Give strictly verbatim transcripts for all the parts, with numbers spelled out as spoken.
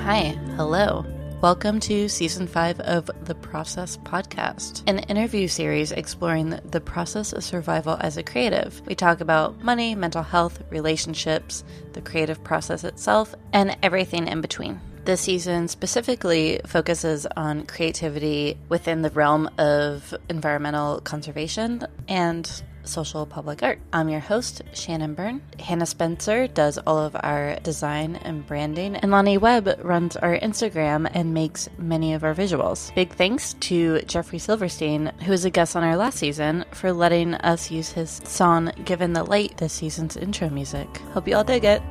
Hi, hello. Welcome to Season five of The Process Podcast, an interview series exploring the process of survival as a creative. We talk about money, mental health, relationships, the creative process itself, and everything in between. This season specifically focuses on creativity within the realm of environmental conservation and social public art. I'm your host, Shannon Byrne. Hannah Spencer does all of our design and branding, and Lonnie Webb runs our Instagram and makes many of our visuals. Big thanks to Jeffrey Silverstein, who was a guest on our last season, for letting us use his song Given the Light this season's intro music. Hope you all dig it.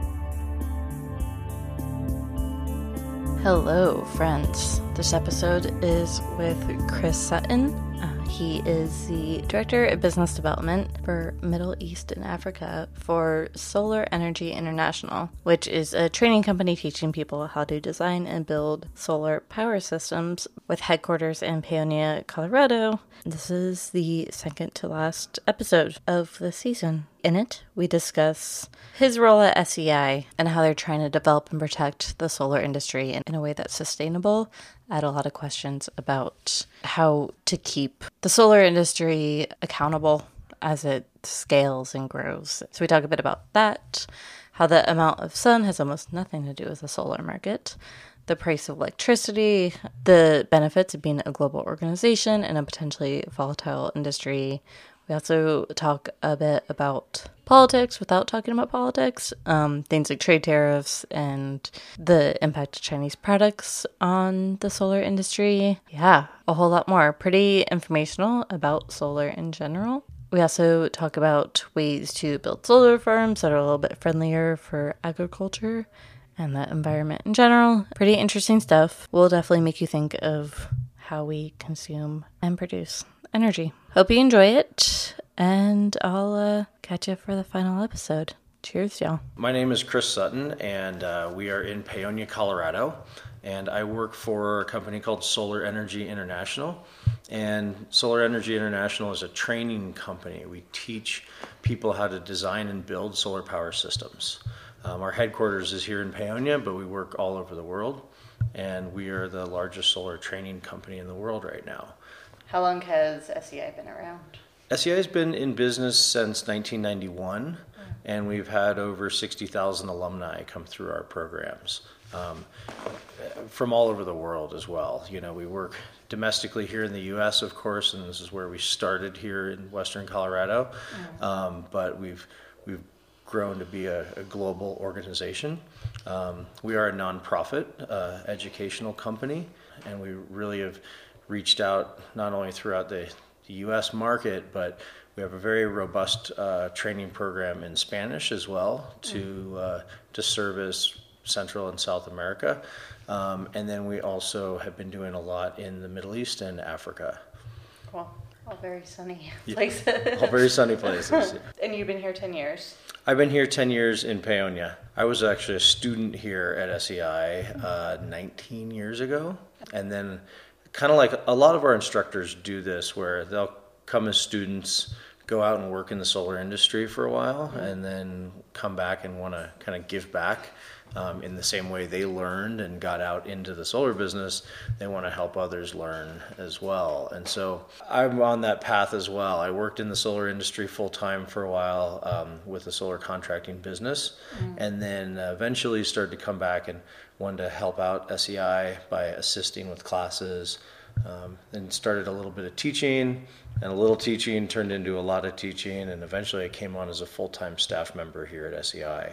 Hello, friends. This episode is with Chris Sutton. Uh, he is the Director of Business Development for Middle East and Africa for Solar Energy International, which is a training company teaching people how to design and build solar power systems with headquarters in Paonia, Colorado. This is the second to last episode of the season. In it, we discuss his role at S E I and how they're trying to develop and protect the solar industry in, in a way that's sustainable. I had a lot of questions about how to keep the solar industry accountable as it scales and grows. So we talk a bit about that, how the amount of sun has almost nothing to do with the solar market, the price of electricity, the benefits of being a global organization in a potentially volatile industry. We also talk a bit about politics without talking about politics, um, things like trade tariffs and the impact of Chinese products on the solar industry. Yeah, a whole lot more. Pretty informational about solar in general. We also talk about ways to build solar farms that are a little bit friendlier for agriculture and the environment in general. Pretty interesting stuff. Will definitely make you think of how we consume and produce energy. Hope you enjoy it, and I'll uh, catch you for the final episode. Cheers, y'all. My name is Chris Sutton, and uh, we are in Paonia, Colorado, and I work for a company called Solar Energy International. And Solar Energy International is a training company. We teach people how to design and build solar power systems. Um, our headquarters is here in Paonia, but we work all over the world, and we are the largest solar training company in the world right now. How long has S E I been around? S E I has been in business since nineteen ninety-one, mm. and we've had over sixty thousand alumni come through our programs um, from all over the world as well. You know, we work domestically here in the U S, of course, and this is where we started here in Western Colorado, mm. um, but we've we've grown to be a, a global organization. Um, we are a nonprofit uh, educational company, and we really have reached out not only throughout the, the U S market, but we have a very robust uh, training program in Spanish as well to uh, to service Central and South America. Um, and then we also have been doing a lot in the Middle East and Africa. Cool. All very sunny places. Yeah, all very sunny places. And you've been here ten years? I've been here ten years in Paonia. I was actually a student here at S E I uh, nineteen years ago, and then kind of like a lot of our instructors do this, where they'll come as students, go out and work in the solar industry for a while, mm-hmm. and then come back and want to kind of give back um, in the same way they learned and got out into the solar business. They want to help others learn as well. And so I'm on that path as well. I worked in the solar industry full time for a while um, with the solar contracting business, mm-hmm. and then uh, eventually started to come back and wanted to help out S E I by assisting with classes, um, and started a little bit of teaching, and a little teaching turned into a lot of teaching, and eventually I came on as a full-time staff member here at S E I.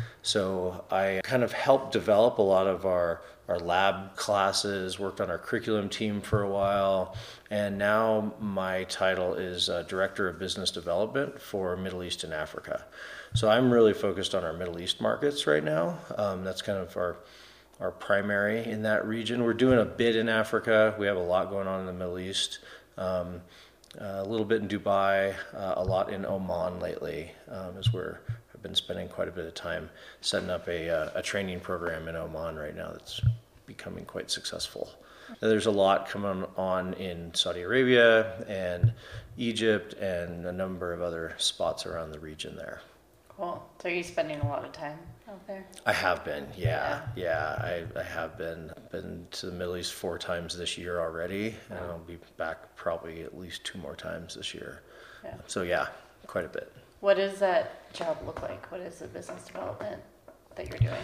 So I kind of helped develop a lot of our, our lab classes, worked on our curriculum team for a while, and now my title is uh, Director of Business Development for Middle East and Africa. So I'm really focused on our Middle East markets right now. Um, that's kind of our our primary in that region. We're doing a bit in Africa. We have a lot going on in the Middle East. Um, uh, a little bit in Dubai, uh, a lot in Oman lately, um, is where I've been spending quite a bit of time setting up a, uh, a training program in Oman right now that's becoming quite successful. There's a lot coming on in Saudi Arabia and Egypt and a number of other spots around the region there. Cool. So are you spending a lot of time out there? I have been, yeah, yeah. I, I have been been to the Middle East four times this year already, and I'll be back probably at least two more times this year. Yeah. So yeah, quite a bit. What does that job look like? What is the business development that you're doing?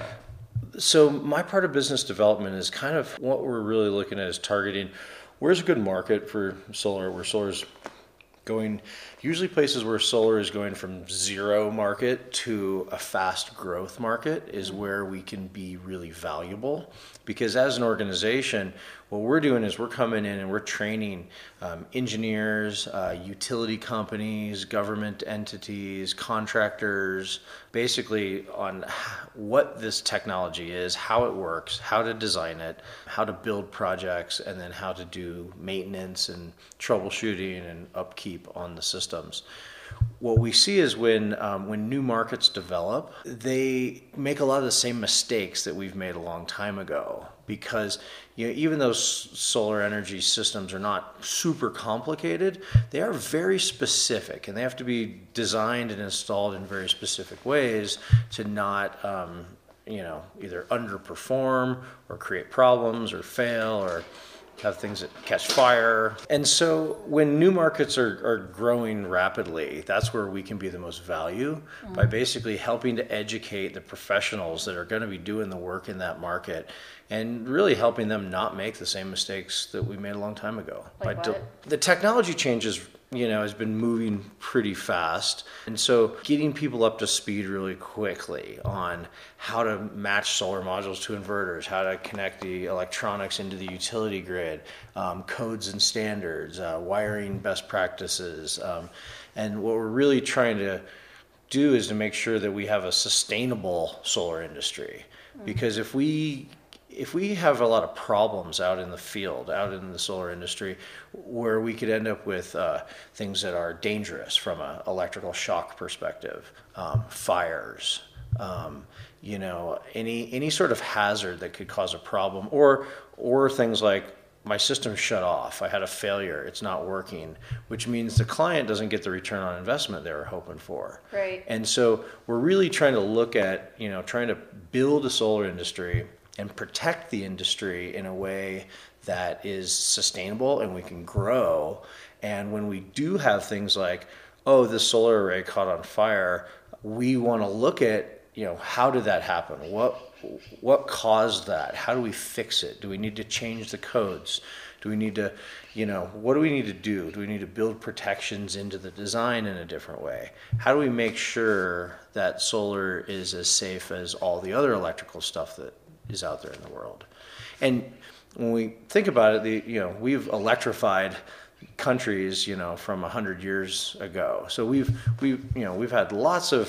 So my part of business development is kind of what we're really looking at is targeting where's a good market for solar, where solar's going, usually places where solar is going from zero market to a fast growth market is where we can be really valuable. Because as an organization, what we're doing is we're coming in and we're training um, engineers, uh, utility companies, government entities, contractors, basically on what this technology is, how it works, how to design it, how to build projects, and then how to do maintenance and troubleshooting and upkeep on the systems. What we see is when um, when new markets develop, they make a lot of the same mistakes that we've made a long time ago. Because you know, even though s- solar energy systems are not super complicated, they are very specific, and they have to be designed and installed in very specific ways to not, um, you know, either underperform or create problems or fail or have things that catch fire. And so when new markets are, are growing rapidly, that's where we can be the most value mm-hmm. by basically helping to educate the professionals that are going to be doing the work in that market and really helping them not make the same mistakes that we made a long time ago. Like by what? De- the technology changes, you know, has been moving pretty fast. And so getting people up to speed really quickly on how to match solar modules to inverters, how to connect the electronics into the utility grid, um, codes and standards, uh, wiring best practices. Um, and what we're really trying to do is to make sure that we have a sustainable solar industry. Mm-hmm. Because if we If we have a lot of problems out in the field, out in the solar industry, where we could end up with uh, things that are dangerous from an electrical shock perspective, um, fires, um, you know, any any sort of hazard that could cause a problem, or or things like my system shut off, I had a failure, it's not working, which means the client doesn't get the return on investment they were hoping for. Right. And so we're really trying to look at, you know, trying to build a solar industry and protect the industry in a way that is sustainable and we can grow. And when we do have things like, oh, this solar array caught on fire, we want to look at, you know, how did that happen? What what caused that? How do we fix it? Do we need to change the codes? Do we need to, you know, what do we need to do? Do we need to build protections into the design in a different way? How do we make sure that solar is as safe as all the other electrical stuff that is out there in the world? And when we think about it, the, you know, we've electrified countries, you know, from a hundred years ago. So we've we've you know we've had lots of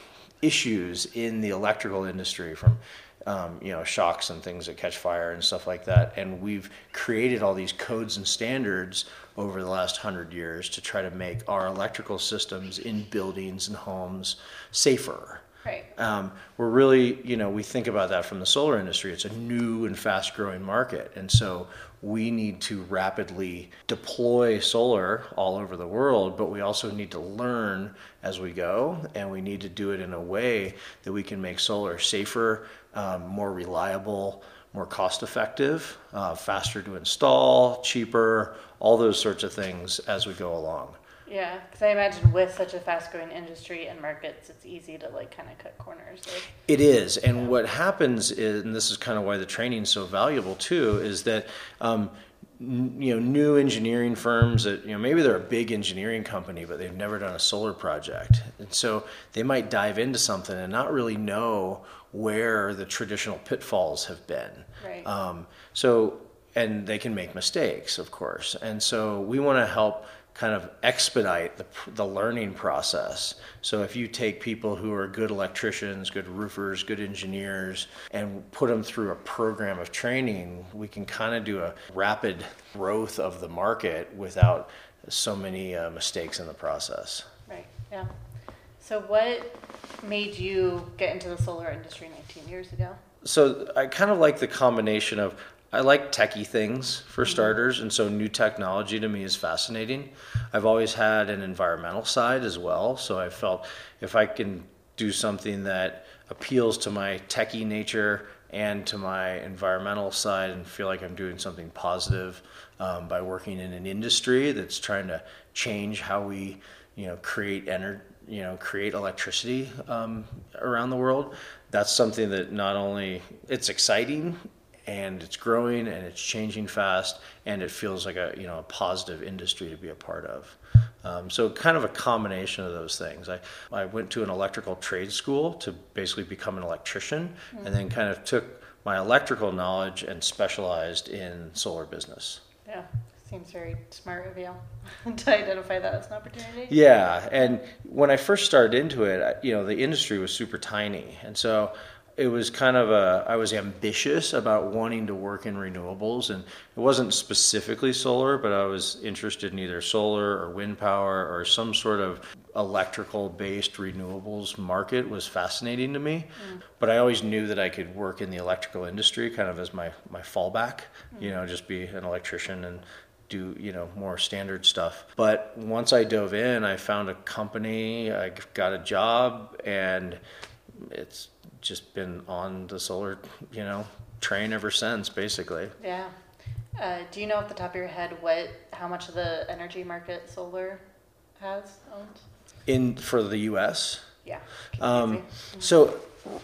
issues in the electrical industry from um, you know shocks and things that catch fire and stuff like that. And we've created all these codes and standards over the last hundred years to try to make our electrical systems in buildings and homes safer. Right. Um, we're really, you know, we think about that from the solar industry. It's a new and fast-growing market, and so we need to rapidly deploy solar all over the world, but we also need to learn as we go, and we need to do it in a way that we can make solar safer, um, more reliable, more cost-effective, uh, faster to install, cheaper, all those sorts of things as we go along. Yeah, because I imagine with such a fast-growing industry and markets, it's easy to like kind of cut corners. Like, it is, and yeah. What happens is, and this is kind of why the training is so valuable too, is that um, n- you know new engineering firms that you know maybe they're a big engineering company, but they've never done a solar project, and so they might dive into something and not really know where the traditional pitfalls have been. Right. Um, so, and they can make mistakes, of course, and so we want to help kind of expedite the, the learning process. So if you take people who are good electricians, good roofers, good engineers, and put them through a program of training, we can kind of do a rapid growth of the market without so many uh, mistakes in the process. Right, yeah. So what made you get into the solar industry nineteen years ago? So I kind of like the combination of I like techie things for starters, and so new technology to me is fascinating. I've always had an environmental side as well, so I felt if I can do something that appeals to my techie nature and to my environmental side, and feel like I'm doing something positive um, by working in an industry that's trying to change how we, you know, create energy, you know, create electricity um, around the world. That's something that not only it's exciting and it's growing and it's changing fast, and it feels like a, you know, a positive industry to be a part of. Um, so kind of a combination of those things. I, I went to an electrical trade school to basically become an electrician, mm-hmm. and then kind of took my electrical knowledge and specialized in solar business. Yeah, seems very smart of you to identify that as an opportunity. Yeah, and when I first started into it, you know, the industry was super tiny, and so it was kind of a, I was ambitious about wanting to work in renewables, and it wasn't specifically solar, but I was interested in either solar or wind power or some sort of electrical based renewables market was fascinating to me. Mm. But I always knew that I could work in the electrical industry kind of as my, my fallback, mm. you know, just be an electrician and do, you know, more standard stuff. But once I dove in, I found a company, I got a job, and it's just been on the solar, you know, train ever since, basically. Yeah. Uh, do you know off the top of your head what, how much of the energy market solar has owned? In for the U S? Yeah. Um, mm-hmm. So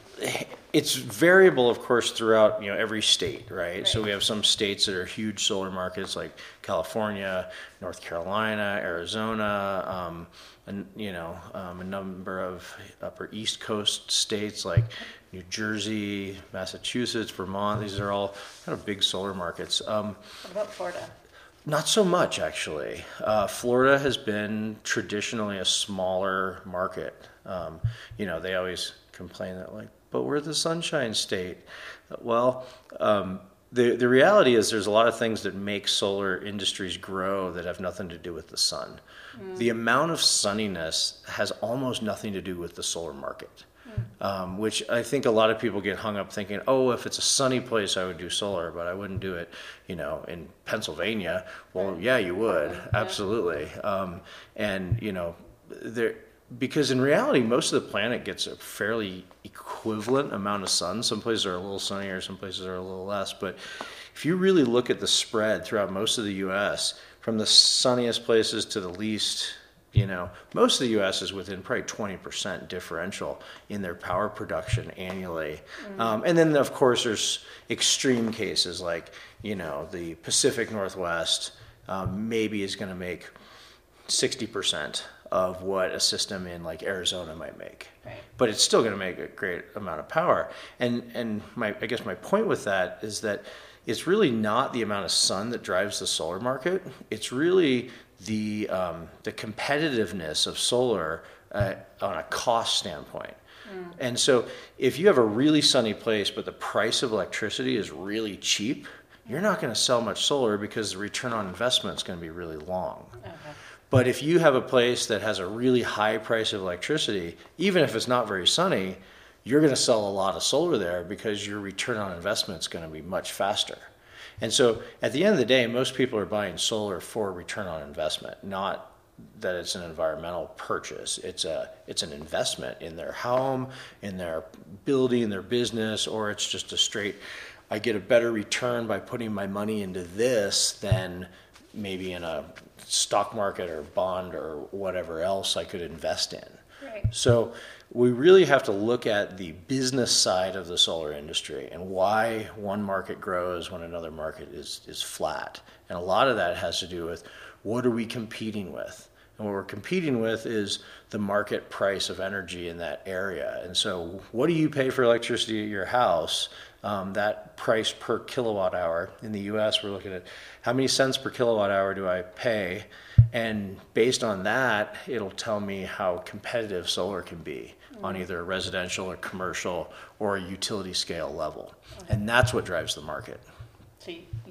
it's variable, of course, throughout, you know, every state, right? right? So we have some states that are huge solar markets, like California, North Carolina, Arizona, um, and you know, um, a number of upper East Coast states like New Jersey, Massachusetts, Vermont. These are all kind of big solar markets. Um, what about Florida? Not so much, actually. Uh, Florida has been traditionally a smaller market. Um, you know, they always complain that, like, but we're the Sunshine State. Well, um, the the reality is there's a lot of things that make solar industries grow that have nothing to do with the sun. Mm. The amount of sunniness has almost nothing to do with the solar market. Um, which I think a lot of people get hung up thinking, oh, if it's a sunny place, I would do solar, but I wouldn't do it, you know, in Pennsylvania. Well, yeah, you would. Yeah. Absolutely. Um, and, you know, there, because in reality, most of the planet gets a fairly equivalent amount of sun. Some places are a little sunnier, some places are a little less. But if you really look at the spread throughout most of the U S, from the sunniest places to the least, you know, most of the U S is within probably twenty percent differential in their power production annually. Mm-hmm. Um, and then, of course, there's extreme cases like, you know, the Pacific Northwest um, maybe is going to make sixty percent of what a system in like Arizona might make. Right. But it's still going to make a great amount of power. And, and my, I guess my point with that is that it's really not the amount of sun that drives the solar market. It's really the um, the competitiveness of solar uh, on a cost standpoint. Mm. And so if you have a really sunny place, but the price of electricity is really cheap, you're not going to sell much solar because the return on investment is going to be really long. Okay. But if you have a place that has a really high price of electricity, even if it's not very sunny, you're going to sell a lot of solar there because your return on investment is going to be much faster. And so at the end of the day, most people are buying solar for return on investment, not that it's an environmental purchase. It's a it's an investment in their home, in their building, their business, or it's just a straight, I get a better return by putting my money into this than maybe in a stock market or bond or whatever else I could invest in. Right. So we really have to look at the business side of the solar industry and why one market grows when another market is, is flat. And a lot of that has to do with what are we competing with? And what we're competing with is the market price of energy in that area. And so what do you pay for electricity at your house? Um, that price per kilowatt hour in the U S, we're looking at how many cents per kilowatt hour do I pay? And based on that, it'll tell me how competitive solar can be mm-hmm. on either a residential or commercial or a utility scale level. Mm-hmm. And that's what drives the market. So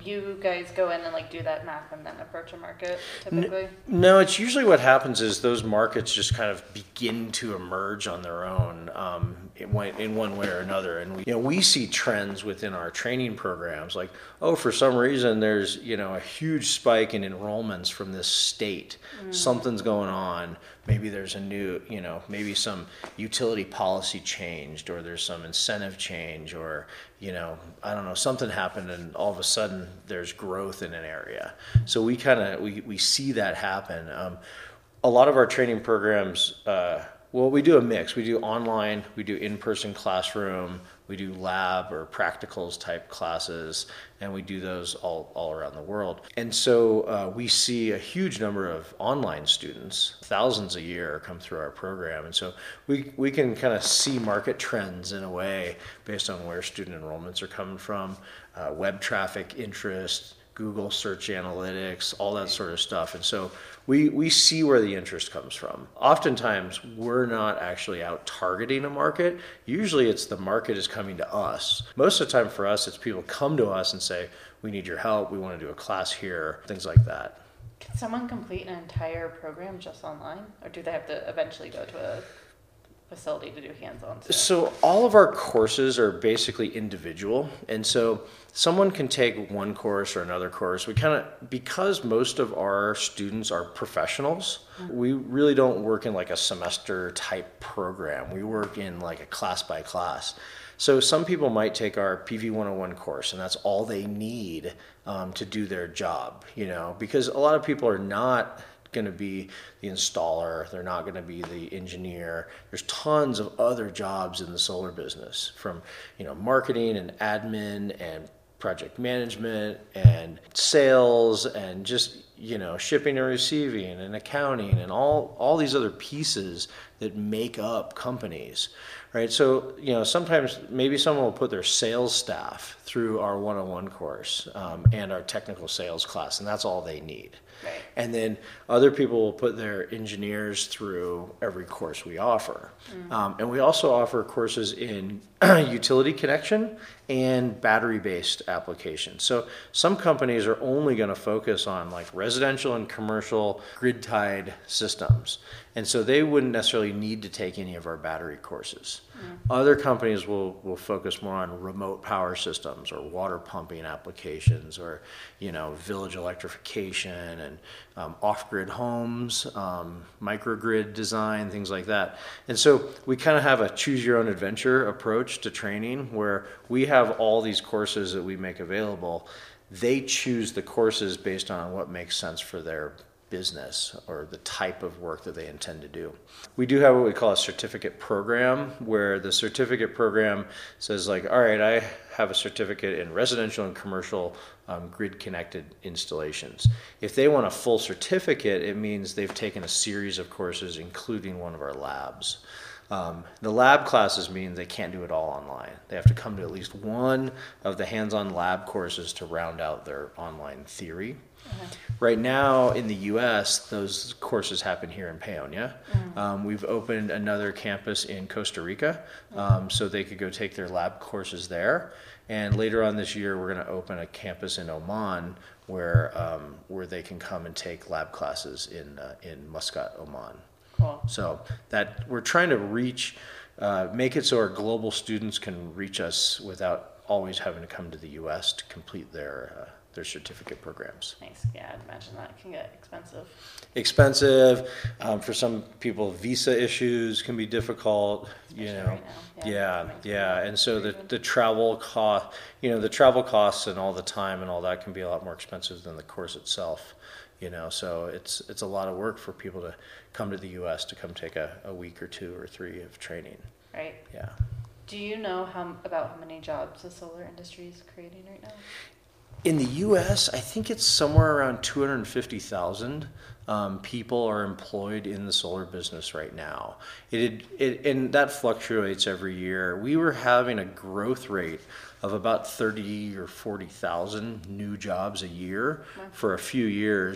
you guys go in and like do that math and then approach a market typically? No, it's usually what happens is those markets just kind of begin to emerge on their own um, in, one, in one way or another. And we, you know, we see trends within our training programs, like, oh, for some reason there's, you know, a huge spike in enrollments from this state. Mm. Something's going on. Maybe there's a new, you know, maybe some utility policy changed, or there's some incentive change, or, you know, I don't know, something happened and all of a sudden there's growth in an area. So we kind of, we, we see that happen. Um, a lot of our training programs, uh, well, we do a mix. We do online, we do in-person classroom, we do lab or practicals type classes, and we do those all, all around the world. And so uh, we see a huge number of online students, thousands a year come through our program. And so we, we can kind of see market trends in a way based on where student enrollments are coming from, uh, web traffic interest, Google search analytics, all that sort of stuff. And so we, we see where the interest comes from. Oftentimes, we're not actually out targeting a market. Usually it's the market is coming to us. Most of the time for us, it's people come to us and say, we need your help, we want to do a class here, things like that. Can someone complete an entire program just online? Or do they have to eventually go to a facility to do hands-on stuff? So all of our courses are basically individual, and so someone can take one course or another course. We kind of, because most of our students are professionals, mm-hmm. we really don't work in like a semester type program. We work in like a class by class. So some people might take our P V one oh one course, and that's all they need um, to do their job, you know, because a lot of people are not going to be the installer, they're not going to be the engineer. There's tons of other jobs in the solar business, from, you know, marketing and admin and project management and sales and just, you know, shipping and receiving and accounting and all all these other pieces that make up companies, right? So, you know, sometimes maybe someone will put their sales staff through our one oh one course um, and our technical sales class, and that's all they need. Right. And then other people will put their engineers through every course we offer. Mm. Um, and we also offer courses in utility connection and battery-based applications. So some companies are only going to focus on like residential and commercial grid-tied systems. And so they wouldn't necessarily need to take any of our battery courses. Mm. Other companies will, will focus more on remote power systems or water pumping applications, or, you know, village electrification and um, off-grid homes, um, microgrid design, things like that. And so we kind of have a choose-your-own-adventure approach to training, where we have all these courses that we make available. They choose the courses based on what makes sense for their business or the type of work that they intend to do. We do have what we call a certificate program, where the certificate program says like, all right, I have a certificate in residential and commercial um, grid-connected installations. If they want a full certificate, it means they've taken a series of courses, including one of our labs. Um, the lab classes mean they can't do it all online. They have to come to at least one of the hands-on lab courses to round out their online theory. Uh-huh. Right now in the U S, those courses happen here in Paonia. Mm-hmm. Um, we've opened another campus in Costa Rica, um, mm-hmm. so they could go take their lab courses there. And later on this year, we're going to open a campus in Oman where um, where they can come and take lab classes in uh, in Muscat, Oman. Cool. So that we're trying to reach, uh, make it so our global students can reach us without always having to come to the U S to complete their uh, their certificate programs. Nice. Yeah, I'd imagine that can get expensive. Expensive. Um, for some people, visa issues can be difficult. Especially you know. Right now. Yeah. Yeah, yeah. And so the the travel cost, you know, the travel costs and all the time and all that can be a lot more expensive than the course itself. You know, so it's it's a lot of work for people to come to the U S to come take a, a week or two or three of training. Right. Yeah. Do you know how about how many jobs the solar industry is creating right now? In the U S, I think it's somewhere around two hundred fifty thousand um, people are employed in the solar business right now. It, it and that fluctuates every year. We were having a growth rate of about thirty or forty thousand new jobs a year wow. for a few years.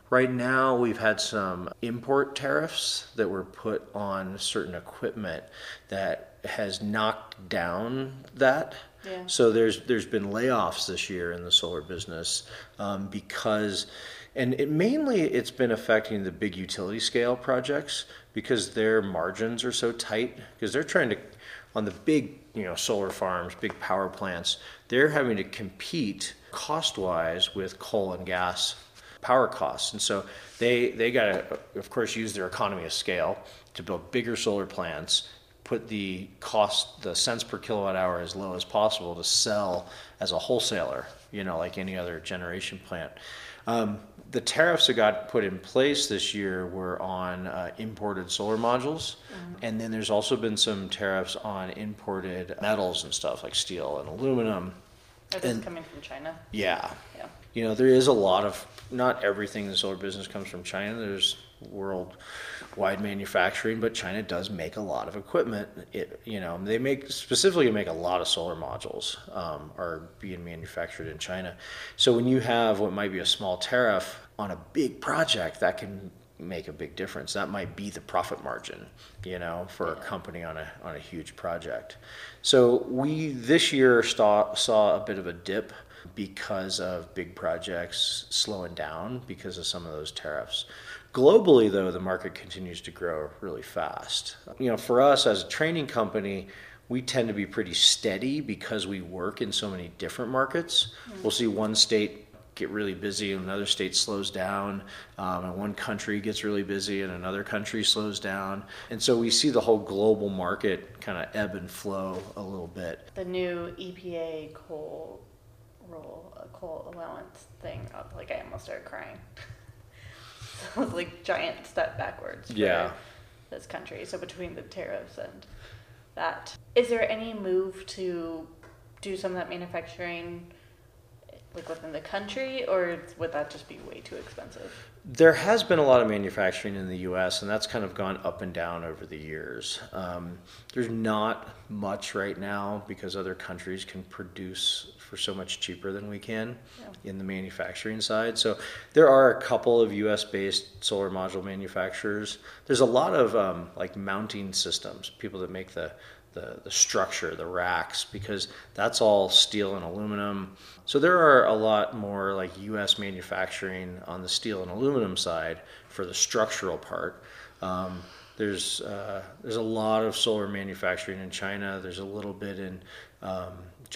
Right now, we've had some import tariffs that were put on certain equipment that has knocked down that. Yeah. So there's there's been layoffs this year in the solar business um, because, and it mainly it's been affecting the big utility scale projects because their margins are so tight because they're trying to, on the big you know solar farms, big power plants, they're having to compete cost-wise with coal and gas power costs. And so they they got to, of course, use their economy of scale to build bigger solar plants, put the cost, the cents per kilowatt hour as low as possible to sell as a wholesaler, you know, like any other generation plant. Um, the tariffs that got put in place this year were on uh, imported solar modules. Mm-hmm. And then there's also been some tariffs on imported metals and stuff like steel and aluminum. Are those coming from China? Yeah. Yeah. You know, there is a lot of, not everything in the solar business comes from China. There's worldwide manufacturing, but China does make a lot of equipment. It, you know, they make, specifically make a lot of solar modules um, are being manufactured in China. So when you have what might be a small tariff on a big project, that can make a big difference. That might be the profit margin, you know, for a company on a on a huge project. So we this year saw saw a bit of a dip because of big projects slowing down because of some of those tariffs. Globally, though, the market continues to grow really fast. You know, for us as a training company, we tend to be pretty steady because we work in so many different markets. Mm-hmm. We'll see one state get really busy and another state slows down, um, and one country gets really busy and another country slows down. And so we see the whole global market kind of ebb and flow a little bit. The new E P A coal roll, uh, coal allowance thing, like I almost started crying. So it's like giant step backwards for yeah. this country. So between the tariffs and that, is there any move to do some of that manufacturing like within the country, or would that just be way too expensive? There has been a lot of manufacturing in the U S, and that's kind of gone up and down over the years. Um, there's not much right now because other countries can produce for so much cheaper than we can yeah. in the manufacturing side. So there are a couple of U S-based solar module manufacturers. There's a lot of um, like mounting systems, people that make the The, the structure, the racks, because that's all steel and aluminum. So there are a lot more like U S manufacturing on the steel and aluminum side for the structural part. Um, there's uh, there's a lot of solar manufacturing in China. There's a little bit in um,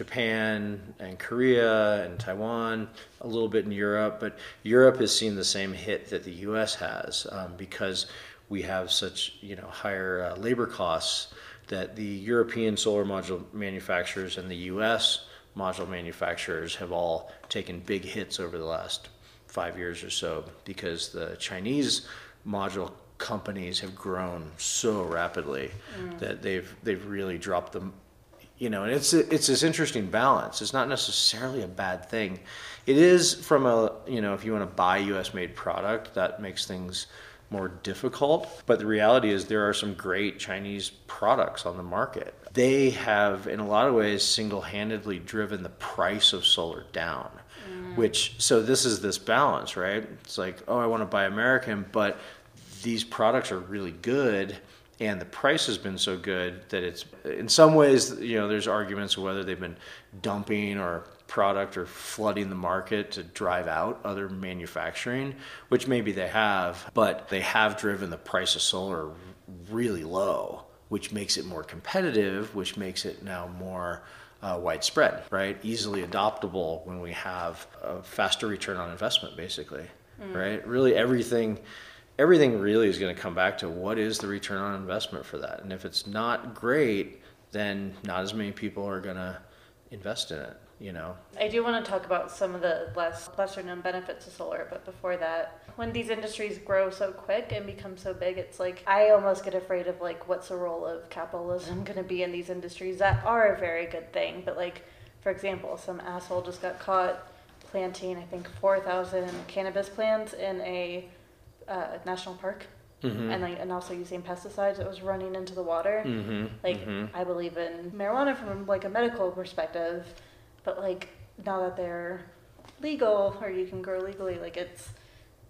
Japan and Korea and Taiwan, a little bit in Europe. But Europe has seen the same hit that the U S has um, because we have such you know higher uh, labor costs, that the European solar module manufacturers and the U S module manufacturers have all taken big hits over the last five years or so because the Chinese module companies have grown so rapidly mm. that they've they've really dropped them. You know, and it's it's this interesting balance. It's not necessarily a bad thing. It is from a you know if you want to buy U S made product, that makes things more difficult, but the reality is there are some great Chinese products on the market. They have, in a lot of ways, single-handedly driven the price of solar down, mm. which, so this is this balance, right? It's like, oh, I want to buy American, but these products are really good, and the price has been so good that it's, in some ways, you know, there's arguments of whether they've been dumping or product or flooding the market to drive out other manufacturing, which maybe they have, but they have driven the price of solar really low, which makes it more competitive, which makes it now more uh, widespread, right? Easily adoptable when we have a faster return on investment, basically, mm. right? Really everything, everything really is going to come back to what is the return on investment for that. And if it's not great, then not as many people are going to invest in it. You know, I do want to talk about some of the less lesser known benefits of solar, but before that, when these industries grow so quick and become so big, it's like I almost get afraid of like what's the role of capitalism going to be in these industries that are a very good thing, but like for example, some asshole just got caught planting I think four thousand cannabis plants in a uh, national park. Mm-hmm. And like, and also using pesticides that was running into the water. Mm-hmm. Like mm-hmm. I believe in marijuana from like a medical perspective. But like now that they're legal or you can grow legally, like it's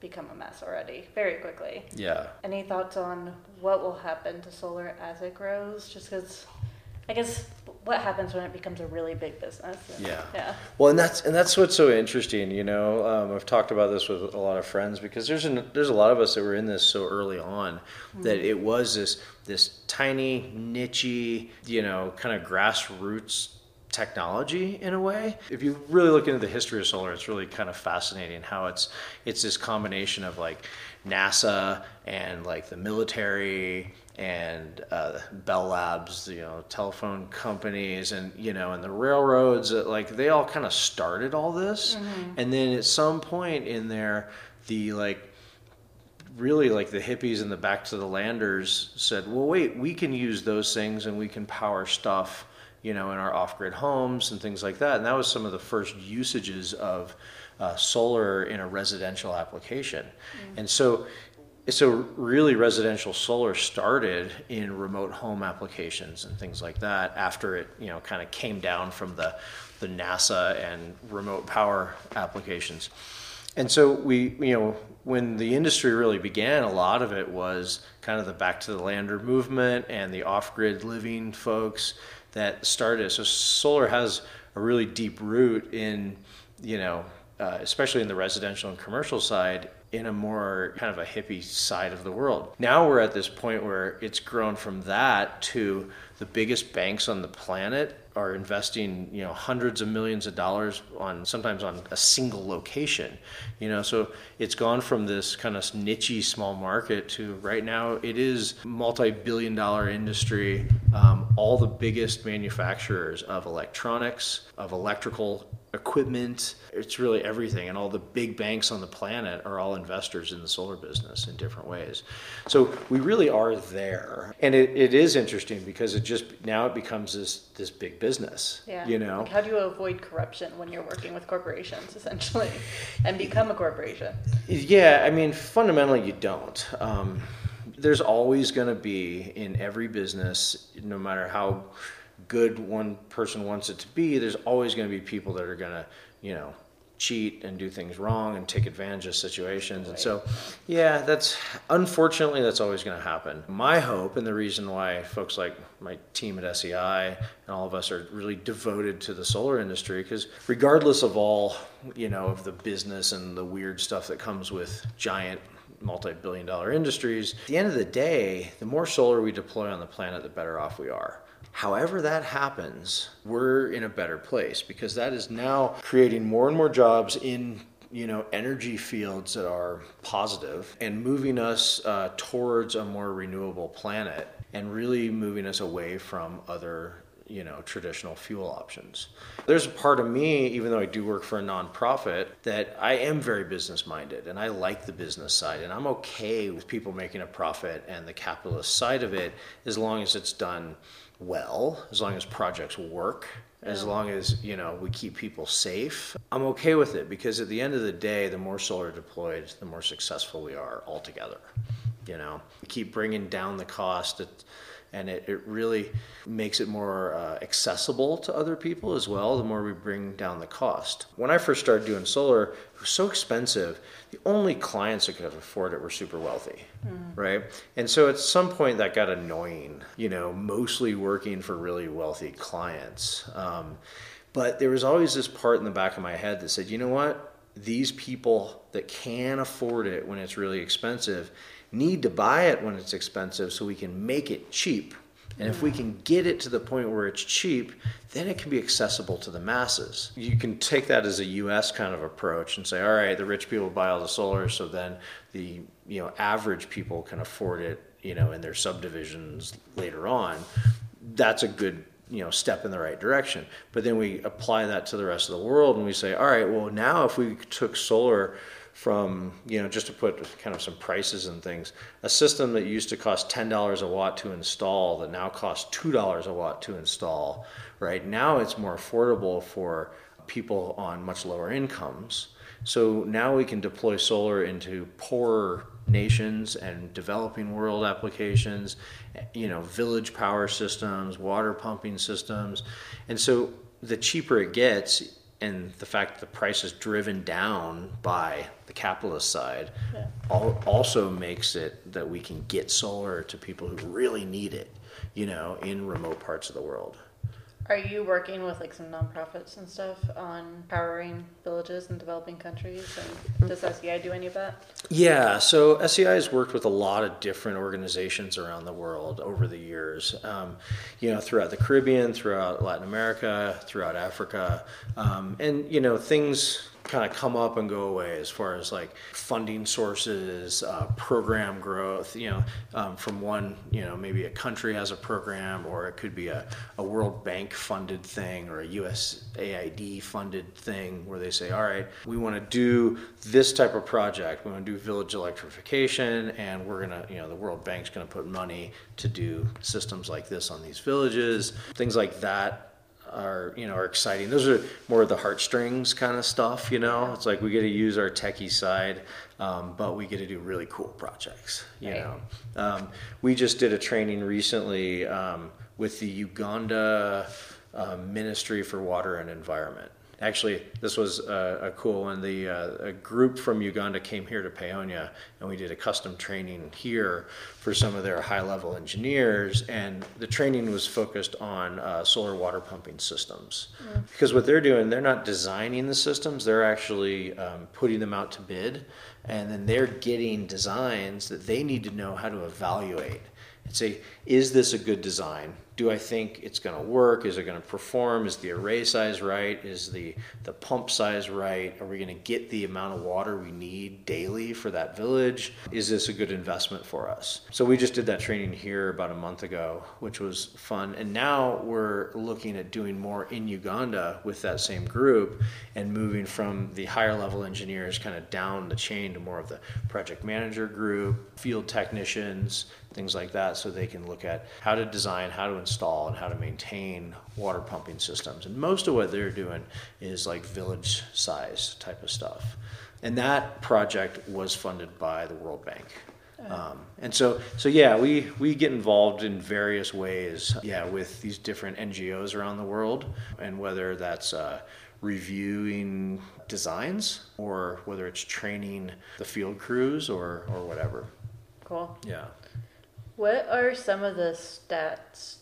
become a mess already very quickly. Yeah. Any thoughts on what will happen to solar as it grows? Just because, I guess, what happens when it becomes a really big business? And, yeah. Yeah. Well, and that's and that's what's so interesting. You know, um, I've talked about this with a lot of friends because there's an, there's a lot of us that were in this so early on mm-hmm. that it was this this tiny, niche-y, you know, kind of grassroots technology in a way. If you really look into the history of solar, it's really kind of fascinating how it's it's this combination of like NASA and like the military and uh, Bell Labs, you know, telephone companies, and you know, and the railroads. Like they all kind of started all this, mm-hmm. and then at some point in there, the like really like the hippies and the back to the landers said, well, wait, we can use those things and we can power stuff, you know, in our off-grid homes and things like that. And that was some of the first usages of uh, solar in a residential application. Mm-hmm. And so, so really residential solar started in remote home applications and things like that after it, you know, kind of came down from the, the NASA and remote power applications. And so we, you know, when the industry really began, a lot of it was kind of the back to the lander movement and the off-grid living folks that started. So solar has a really deep root in, you know, uh, especially in the residential and commercial side, in a more kind of a hippie side of the world. Now we're at this point where it's grown from that to the biggest banks on the planet are investing, you know, hundreds of millions of dollars on sometimes on a single location, you know, so it's gone from this kind of niche-y small market to right now it is multi-billion dollar industry. Um, all the biggest manufacturers of electronics, of electrical equipment, it's really everything, and all the big banks on the planet are all investors in the solar business in different ways. So we really are there, and it, it is interesting because it just now it becomes this this big business. Yeah. You know, like how do you avoid corruption when you're working with corporations essentially, and become a corporation? Yeah, I mean fundamentally you don't. Um, there's always going to be in every business, no matter how good one person wants it to be, there's always going to be people that are going to, you know, cheat and do things wrong and take advantage of situations. And so, yeah, that's unfortunately that's always going to happen. My hope, and the reason why folks like my team at S E I and all of us are really devoted to the solar industry, because regardless of all, you know, of the business and the weird stuff that comes with giant multi-billion dollar industries, at the end of the day, the more solar we deploy on the planet, the better off we are. However that happens, we're in a better place because that is now creating more and more jobs in, you know, energy fields that are positive and moving us uh, towards a more renewable planet and really moving us away from other, you know, traditional fuel options. There's a part of me, even though I do work for a nonprofit, that I am very business minded and I like the business side and I'm okay with people making a profit and the capitalist side of it as long as it's done well, as long as projects work, as long as, you know, we keep people safe. I'm okay with it because at the end of the day, the more solar deployed, the more successful we are altogether. You know, we keep bringing down the cost, it, and it, it really makes it more uh, accessible to other people as well, the more we bring down the cost. When I first started doing solar, it was so expensive. The only clients that could afford it were super wealthy, mm. right? And so at some point that got annoying, you know, mostly working for really wealthy clients. Um, but there was always this part in the back of my head that said, you know what? These people that can afford it when it's really expensive need to buy it when it's expensive so we can make it cheap. And if we can get it to the point where it's cheap, then it can be accessible to the masses. You can take that as a U S kind of approach and say, all right, the rich people buy all the solar, so then the, you know, average people can afford it, you know, in their subdivisions later on. That's a good, you know, step in the right direction. But then we apply that to the rest of the world and we say, all right, well, now if we took solar from, you know, just to put kind of some prices and things, a system that used to cost ten dollars a watt to install that now costs two dollars a watt to install, right? Now it's more affordable for people on much lower incomes. So now we can deploy solar into poorer nations and developing world applications, you know, village power systems, water pumping systems. And so the cheaper it gets, and the fact that the price is driven down by the capitalist side yeah. al- also makes it that we can get solar to people who really need it, you know, in remote parts of the world. Are you working with like some nonprofits and stuff on powering villages in developing countries? And does S E I do any of that? Yeah, so S E I has worked with a lot of different organizations around the world over the years, um, you know, throughout the Caribbean, throughout Latin America, throughout Africa. Um, and, you know, things kind of come up and go away as far as like funding sources, uh, program growth, you know, um, from one, you know, maybe a country has a program, or it could be a, a World Bank funded thing or a U S A I D funded thing where they say, all right, we want to do this type of project. We want to do village electrification, and we're going to, you know, the World Bank's going to put money to do systems like this on these villages. Things like that are, you know, are exciting. Those are more of the heartstrings kind of stuff, you know. It's like we get to use our techie side, um, but we get to do really cool projects, you right. know. Um, we just did a training recently um, with the Uganda uh, Ministry for Water and Environment. Actually, this was a, a cool one. The uh, a group from Uganda came here to Paonia, and we did a custom training here for some of their high-level engineers. And the training was focused on uh, solar water pumping systems, yeah. because what they're doing, they're not designing the systems; they're actually um, putting them out to bid, and then they're getting designs that they need to know how to evaluate and say, is this a good design? Do I think it's going to work? Is it going to perform? Is the array size right? Is the, the pump size right? Are we going to get the amount of water we need daily for that village? Is this a good investment for us? So we just did that training here about a month ago, which was fun. And now we're looking at doing more in Uganda with that same group and moving from the higher level engineers kind of down the chain to more of the project manager group, field technicians, things like that, so they can look at how to design, how to install, and how to maintain water pumping systems. And most of what they're doing is like village size type of stuff. And that project was funded by the World Bank. Um, and so, so yeah, we, we get involved in various ways, yeah, with these different N G Os around the world, and whether that's uh, reviewing designs or whether it's training the field crews or, or whatever. Cool. Yeah. What are some of the stats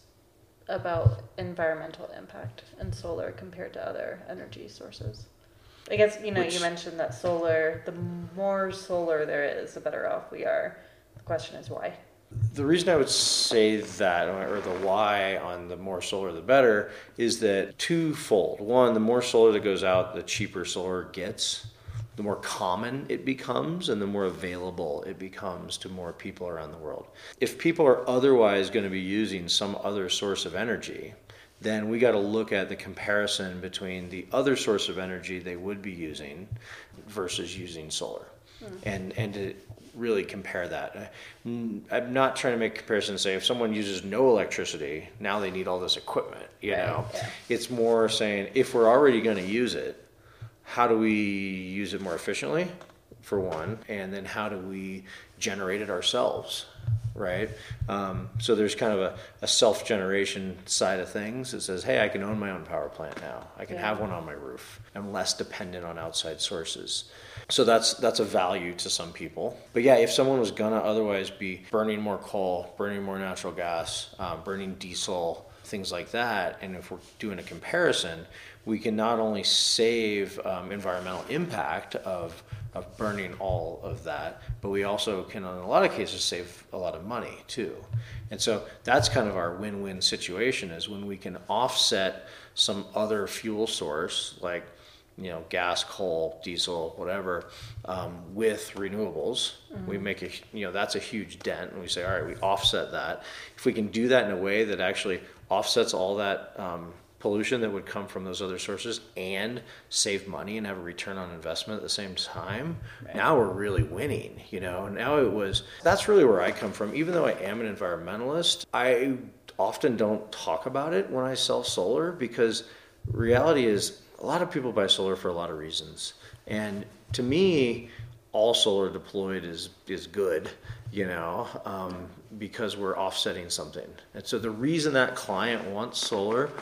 about environmental impact in solar compared to other energy sources? I guess, you know, Which, you mentioned that solar, the more solar there is, the better off we are. The question is why? The reason I would say that, or the why on the more solar the better, is that twofold. One, the more solar that goes out, the cheaper solar gets. The more common it becomes and the more available it becomes to more people around the world. If people are otherwise going to be using some other source of energy, then we got to look at the comparison between the other source of energy they would be using versus using solar. Mm. And and to really compare that. I'm not trying to make a comparison and say if someone uses no electricity, now they need all this equipment, you right. know. Yeah. It's more saying if we're already going to use it, how do we use it more efficiently, for one, and then how do we generate it ourselves, right? Um, so there's kind of a, a self-generation side of things that says, hey, I can own my own power plant now. I can yeah. have one on my roof. I'm less dependent on outside sources. So that's that's a value to some people. But yeah, if someone was gonna otherwise be burning more coal, burning more natural gas, um, burning diesel, things like that, and if we're doing a comparison, we can not only save um, environmental impact of of burning all of that, but we also can, in a lot of cases, save a lot of money too. And so that's kind of our win-win situation, is when we can offset some other fuel source, like, you know, gas, coal, diesel, whatever, um, with renewables. Mm-hmm. We make a, you know, that's a huge dent, and we say, all right, we offset that. If we can do that in a way that actually offsets all that um, pollution that would come from those other sources and save money and have a return on investment at the same time, right. Now we're really winning, you know. Now it was, that's really where I come from. Even though I am an environmentalist, I often don't talk about it when I sell solar, because reality is a lot of people buy solar for a lot of reasons. And to me, all solar deployed is, is good, you know, um, because we're offsetting something. And so the reason that client wants solar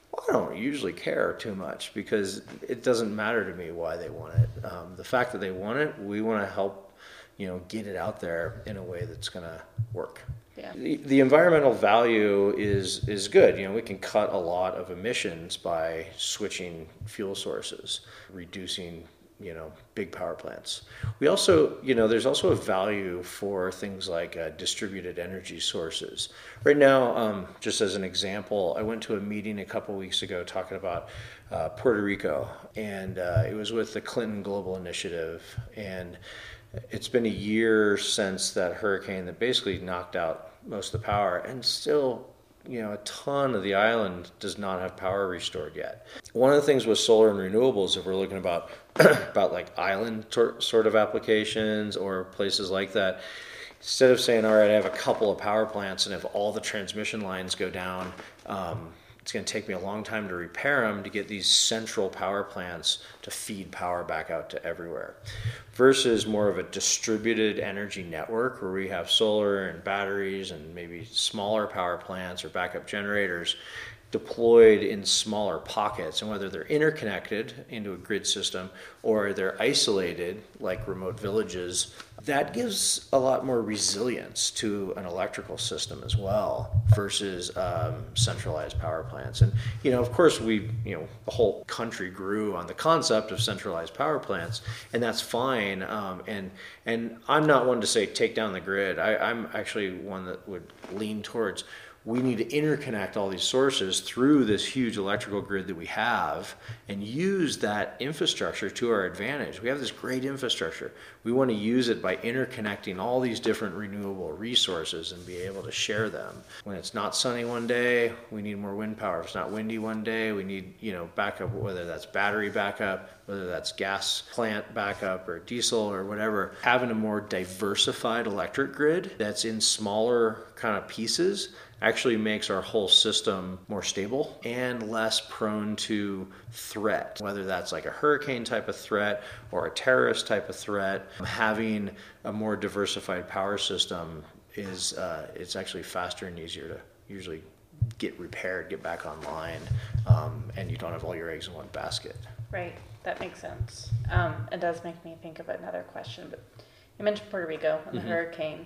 Well, I don't usually care too much because it doesn't matter to me why they want it. Um, the fact that they want it, we want to help, you know, get it out there in a way that's going to work. Yeah. The, the environmental value is is good. You know, we can cut a lot of emissions by switching fuel sources, reducing, you know, big power plants. We also, you know, there's also a value for things like uh, distributed energy sources. Right now, um, just as an example, I went to a meeting a couple weeks ago talking about uh, Puerto Rico, and uh, it was with the Clinton Global Initiative, and it's been a year since that hurricane that basically knocked out most of the power, and still, you know, a ton of the island does not have power restored yet. One of the things with solar and renewables, if we're looking about about like island tor- sort of applications or places like that, instead of saying, all right, I have a couple of power plants, and if all the transmission lines go down, um, it's going to take me a long time to repair them to get these central power plants to feed power back out to everywhere, versus more of a distributed energy network where we have solar and batteries and maybe smaller power plants or backup generators deployed in smaller pockets, and whether they're interconnected into a grid system or they're isolated like remote villages, that gives a lot more resilience to an electrical system as well versus um, centralized power plants. And, you know, of course, we, you know, the whole country grew on the concept of centralized power plants, and that's fine. Um, and and I'm not one to say take down the grid. I, I'm actually one that would lean towards we need to interconnect all these sources through this huge electrical grid that we have and use that infrastructure to our advantage. We have this great infrastructure. We want to use it by interconnecting all these different renewable resources and be able to share them. When it's not sunny one day, we need more wind power. If it's not windy one day, we need, you know, backup, whether that's battery backup, whether that's gas plant backup or diesel or whatever. Having a more diversified electric grid that's in smaller kind of pieces actually makes our whole system more stable and less prone to threat, whether that's like a hurricane type of threat or a terrorist type of threat. Having a more diversified power system is uh, it's actually faster and easier to usually get repaired, get back online, um, and you don't have all your eggs in one basket. Right, that makes sense. Um, it does make me think of another question, but you mentioned Puerto Rico and the mm-hmm. hurricane.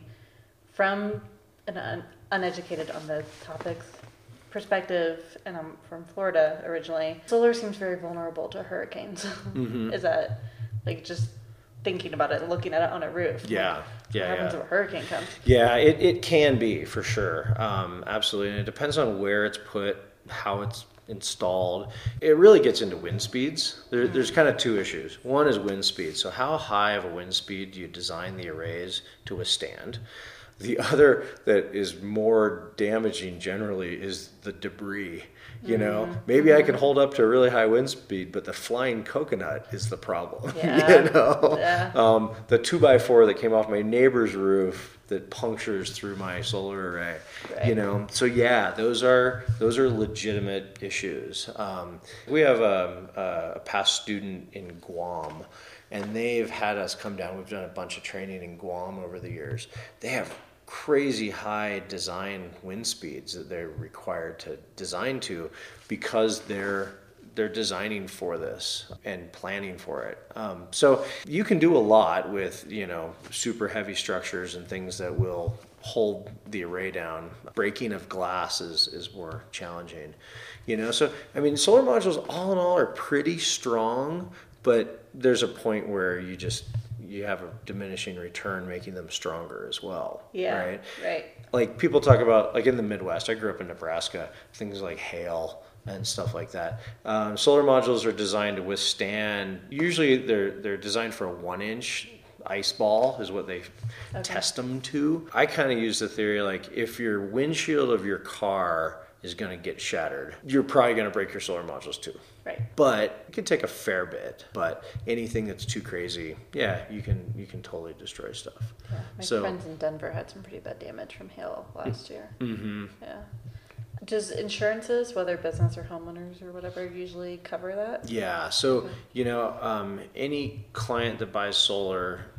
From an un- uneducated on the topics perspective, and I'm from Florida originally, solar seems very vulnerable to hurricanes. Mm-hmm. Is that like just thinking about it, looking at it on a roof? Yeah, like, yeah. What happens yeah. if a hurricane comes? Yeah, it, it can be for sure. Um, absolutely. And it depends on where it's put, how it's installed. It really gets into wind speeds. There, there's kind of two issues. One is wind speed. So how high of a wind speed do you design the arrays to withstand? The other that is more damaging generally is the debris. You know, mm-hmm. maybe I can hold up to a really high wind speed, but the flying coconut is the problem. Yeah. You know, yeah. um, the two by four that came off my neighbor's roof that punctures through my solar array. Right. You know, so yeah, those are those are legitimate issues. Um, we have a, a past student in Guam. And they've had us come down. We've done a bunch of training in Guam over the years. They have crazy high design wind speeds that they're required to design to because they're they're designing for this and planning for it. Um, so you can do a lot with, you know, super heavy structures and things that will hold the array down. Breaking of glass is, is more challenging. You know, so I mean, solar modules all in all are pretty strong, but there's a point where you just, you have a diminishing return making them stronger as well. Yeah, right? Right. Like people talk about, like in the Midwest, I grew up in Nebraska, things like hail and stuff like that. Um, solar modules are designed to withstand, usually they're they're designed for a one inch ice ball is what they okay. test them to. I kind of use the theory like if your windshield of your car is going to get shattered, you're probably going to break your solar modules too. Right. But it can take a fair bit. But anything that's too crazy, yeah, you can you can totally destroy stuff. Yeah, my so, friends in Denver had some pretty bad damage from hail last year. Mm-hmm. Yeah. Does insurances, whether business or homeowners or whatever, usually cover that? Yeah. So, you know, um, any client that buys solar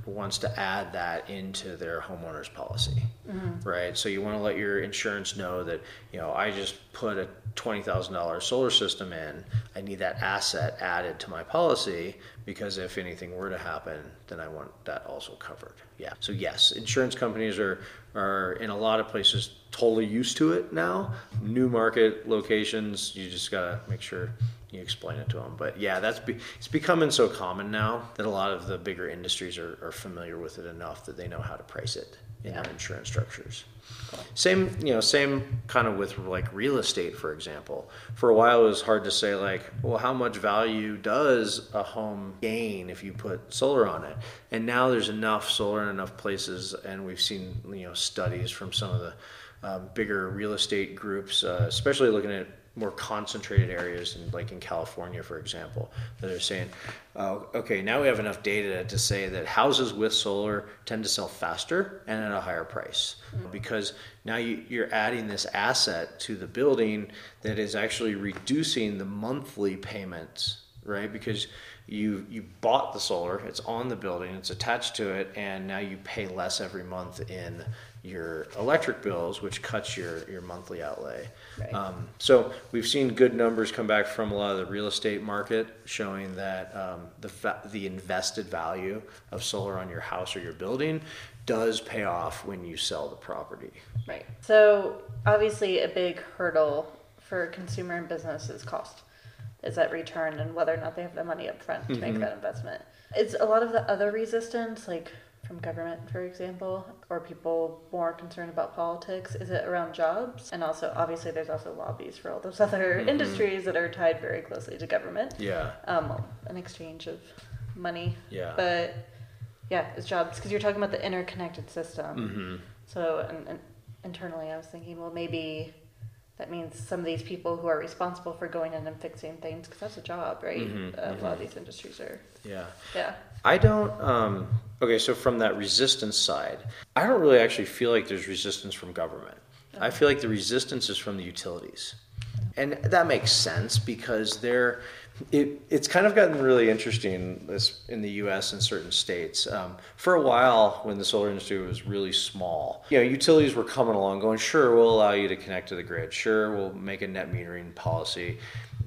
wants to add that into their homeowner's policy, mm-hmm. right? So you want to let your insurance know that, you know, I just put a twenty thousand dollars solar system in. I need that asset added to my policy because if anything were to happen, then I want that also covered. Yeah. So yes, insurance companies are are in a lot of places totally used to it now. New market locations, you just gotta make sure you explain it to them. But yeah, that's be, it's becoming so common now that a lot of the bigger industries are, are familiar with it enough that they know how to price it in yeah. their insurance structures. Cool. Same, you know, same kind of with like real estate, for example. For a while, it was hard to say like, well, how much value does a home gain if you put solar on it? And now there's enough solar in enough places, and we've seen, you know, studies from some of the um, bigger real estate groups, uh, especially looking at more concentrated areas, in, like in California, for example, that are saying, uh, okay, now we have enough data to say that houses with solar tend to sell faster and at a higher price, mm-hmm. because now you, you're adding this asset to the building that is actually reducing the monthly payments, right? Because you you bought the solar, it's on the building, it's attached to it, and now you pay less every month in your electric bills, which cuts your, your monthly outlay. Right. Um, so we've seen good numbers come back from a lot of the real estate market showing that um, the fa- the invested value of solar on your house or your building does pay off when you sell the property. Right. So obviously a big hurdle for consumer and business is cost. Is that return and whether or not they have the money up front to mm-hmm. make that investment. Is a lot of the other resistance, like from government, for example, or people more concerned about politics, is it around jobs? And also, obviously, there's also lobbies for all those other mm-hmm. industries that are tied very closely to government. Yeah. Um, an exchange of money. Yeah. But yeah, it's jobs, because you're talking about the interconnected system. Mm-hmm. So and, and internally, I was thinking, well, maybe that means some of these people who are responsible for going in and fixing things, because that's a job, right? Mm-hmm, uh, mm-hmm. A lot of these industries are. Yeah. Yeah. I don't, um, okay, so from that resistance side, I don't really actually feel like there's resistance from government. Okay. I feel like the resistance is from the utilities. And that makes sense because they're, it, it's kind of gotten really interesting this in the U S and certain states. Um, for a while, when the solar industry was really small, you know, utilities were coming along going, sure, we'll allow you to connect to the grid. Sure, we'll make a net metering policy.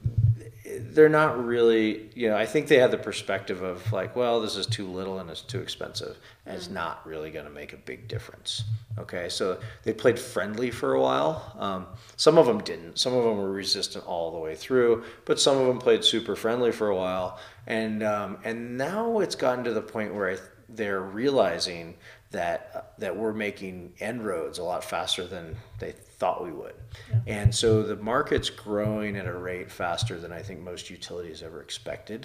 They're not really, you know, I think they had the perspective of like, well, this is too little and it's too expensive, and it's not really going to make a big difference. Okay, so they played friendly for a while. Um, some of them didn't. Some of them were resistant all the way through, but some of them played super friendly for a while. And um, and now it's gotten to the point where I, they're realizing that uh, that we're making inroads a lot faster than they thought we would. Yeah. And so the market's growing at a rate faster than I think most utilities ever expected.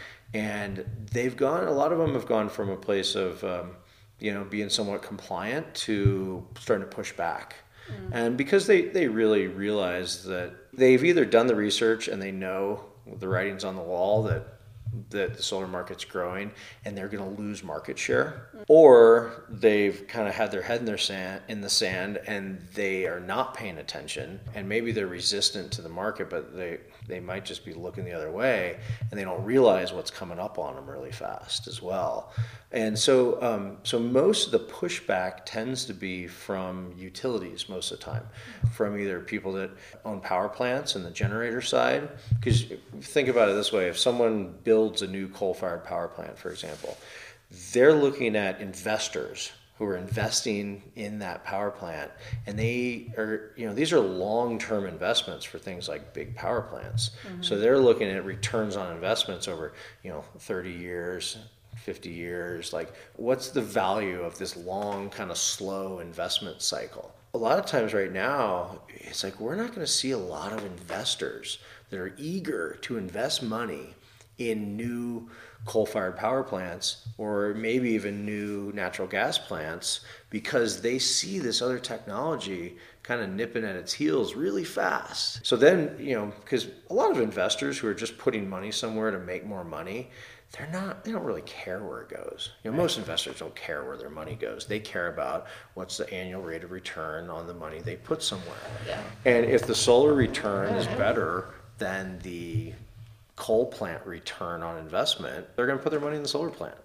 And they've gone, a lot of them have gone from a place of, um, you know, being somewhat compliant to starting to push back. Mm. And because they, they really realize that they've either done the research and they know the writing's on the wall that that the solar market's growing and they're going to lose market share, or they've kind of had their head in their sand in the sand and they are not paying attention, and maybe they're resistant to the market, but they they might just be looking the other way and they don't realize what's coming up on them really fast as well. And so um, so most of the pushback tends to be from utilities most of the time, from either people that own power plants and the generator side. Because think about it this way, if someone builds a new coal-fired power plant, for example, they're looking at investors who are investing in that power plant, and they are, you know, these are long-term investments for things like big power plants. Mm-hmm. So they're looking at returns on investments over, you know, thirty years, fifty years. Like, what's the value of this long, kind of slow investment cycle? A lot of times right now, it's like we're not going to see a lot of investors that are eager to invest money in new coal-fired power plants or maybe even new natural gas plants, because they see this other technology kind of nipping at its heels really fast. So then, you know, because a lot of investors who are just putting money somewhere to make more money, they're not, they don't really care where it goes. You know, most investors don't care where their money goes. They care about what's the annual rate of return on the money they put somewhere. Yeah. And if the solar return is better than the coal plant return on investment, they're going to put their money in the solar plant.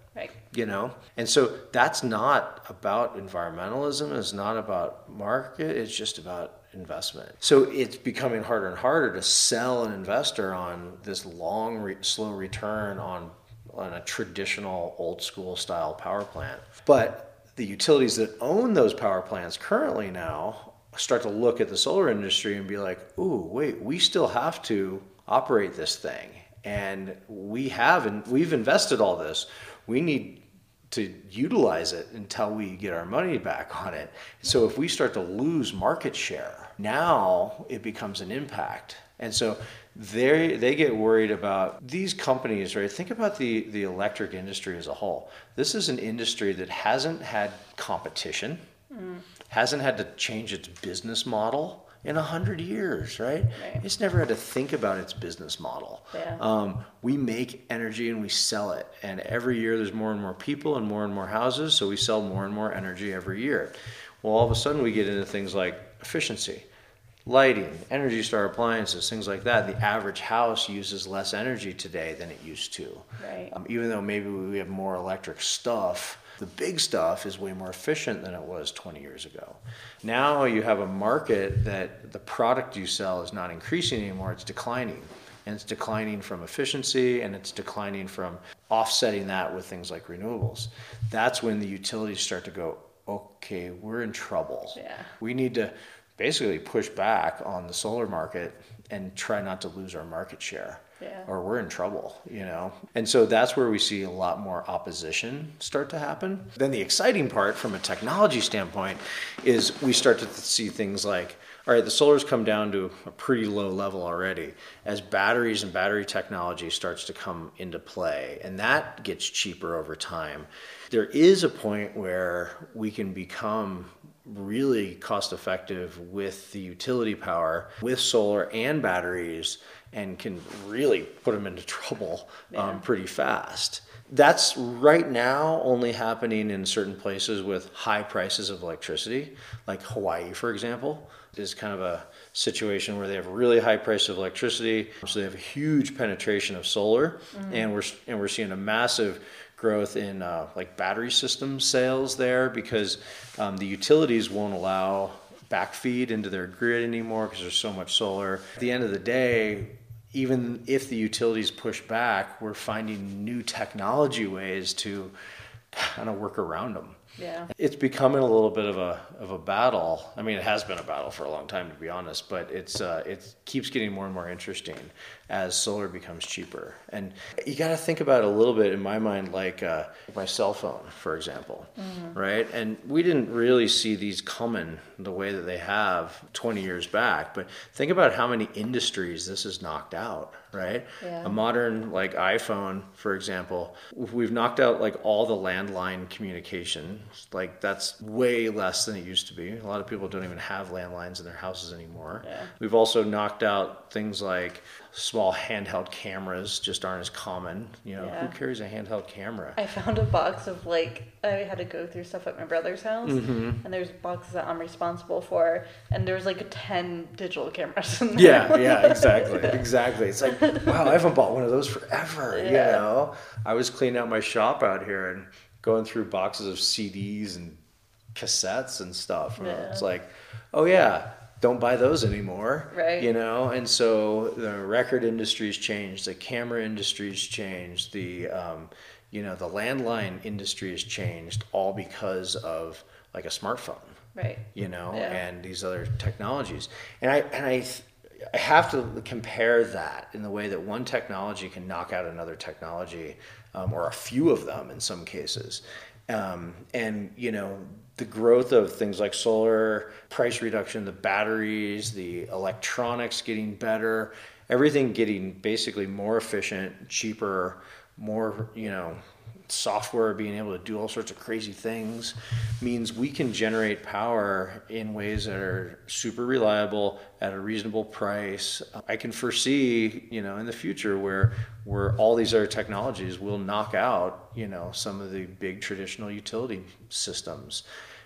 Right. You know? And so that's not about environmentalism. It's not about market. It's just about investment. So it's becoming harder and harder to sell an investor on this long, re- slow return on, on a traditional old school style power plant. But the utilities that own those power plants currently now start to look at the solar industry and be like, ooh, wait, we still have to operate this thing. And we have, and we've invested all this. We need to utilize it until we get our money back on it. So if we start to lose market share, now it becomes an impact. And so they they get worried about these companies, right? Think about the, the electric industry as a whole. This is an industry that hasn't had competition, mm. hasn't had to change its business model in a hundred years, right? right? It's never had to think about its business model. Yeah. Um, we make energy and we sell it. And every year there's more and more people and more and more houses, so we sell more and more energy every year. Well, all of a sudden we get into things like efficiency, lighting, Energy Star appliances, things like that. The average house uses less energy today than it used to. Right. Um, even though maybe we have more electric stuff, the big stuff is way more efficient than it was twenty years ago. Now you have a market that the product you sell is not increasing anymore, it's declining. And it's declining from efficiency, and it's declining from offsetting that with things like renewables. That's when the utilities start to go, okay, we're in trouble. Yeah. We need to basically push back on the solar market and try not to lose our market share. Yeah. Or we're in trouble, you know? And so that's where we see a lot more opposition start to happen. Then the exciting part from a technology standpoint is we start to see things like, all right, the solar's come down to a pretty low level already. As batteries and battery technology starts to come into play, and that gets cheaper over time, there is a point where we can become really cost effective with the utility power, with solar and batteries, and can really put them into trouble yeah. um, pretty fast. That's right now only happening in certain places with high prices of electricity, like Hawaii, for example, is kind of a situation where they have a really high price of electricity, so they have a huge penetration of solar, mm-hmm. and we're and we're seeing a massive growth in uh, like battery system sales there because um, the utilities won't allow backfeed into their grid anymore because there's so much solar. At the end of the day, even if the utilities push back, we're finding new technology ways to kind of work around them. Yeah. It's becoming a little bit of a of a battle. I mean, it has been a battle for a long time, to be honest, but it's uh, it keeps getting more and more interesting as solar becomes cheaper. And you got to think about it a little bit, in my mind, like uh, my cell phone, for example, mm-hmm. right? And we didn't really see these coming the way that they have twenty years back, but think about how many industries this has knocked out, right? Yeah. A modern like iPhone, for example, we've knocked out like all the landline communication. Like that's way less than it used to be. A lot of people don't even have landlines in their houses anymore. Yeah. We've also knocked out things like small handheld cameras just aren't as common. You know, yeah. who carries a handheld camera? I found a box of like, I had to go through stuff at my brother's house, mm-hmm. and there's boxes that I'm responsible for, and there's like ten digital cameras in there. Yeah, yeah, exactly, exactly. It's like, wow, I haven't bought one of those forever, yeah. you know? I was cleaning out my shop out here and going through boxes of C Ds and cassettes and stuff. And yeah. It's like, oh yeah, don't buy those anymore. Right. You know, and so the record industry's changed, the camera industry's changed, the um, you know, the landline industry has changed, all because of like a smartphone. Right. You know, yeah. and these other technologies. And I and I I have to compare that in the way that one technology can knock out another technology, um, or a few of them in some cases. Um, and, you know, the growth of things like solar, price reduction, the batteries, the electronics getting better, everything getting basically more efficient, cheaper, more, you know, software being able to do all sorts of crazy things means we can generate power in ways that are super reliable at a reasonable price. I can foresee, you know, in the future where where all these other technologies will knock out, you know, some of the big traditional utility systems.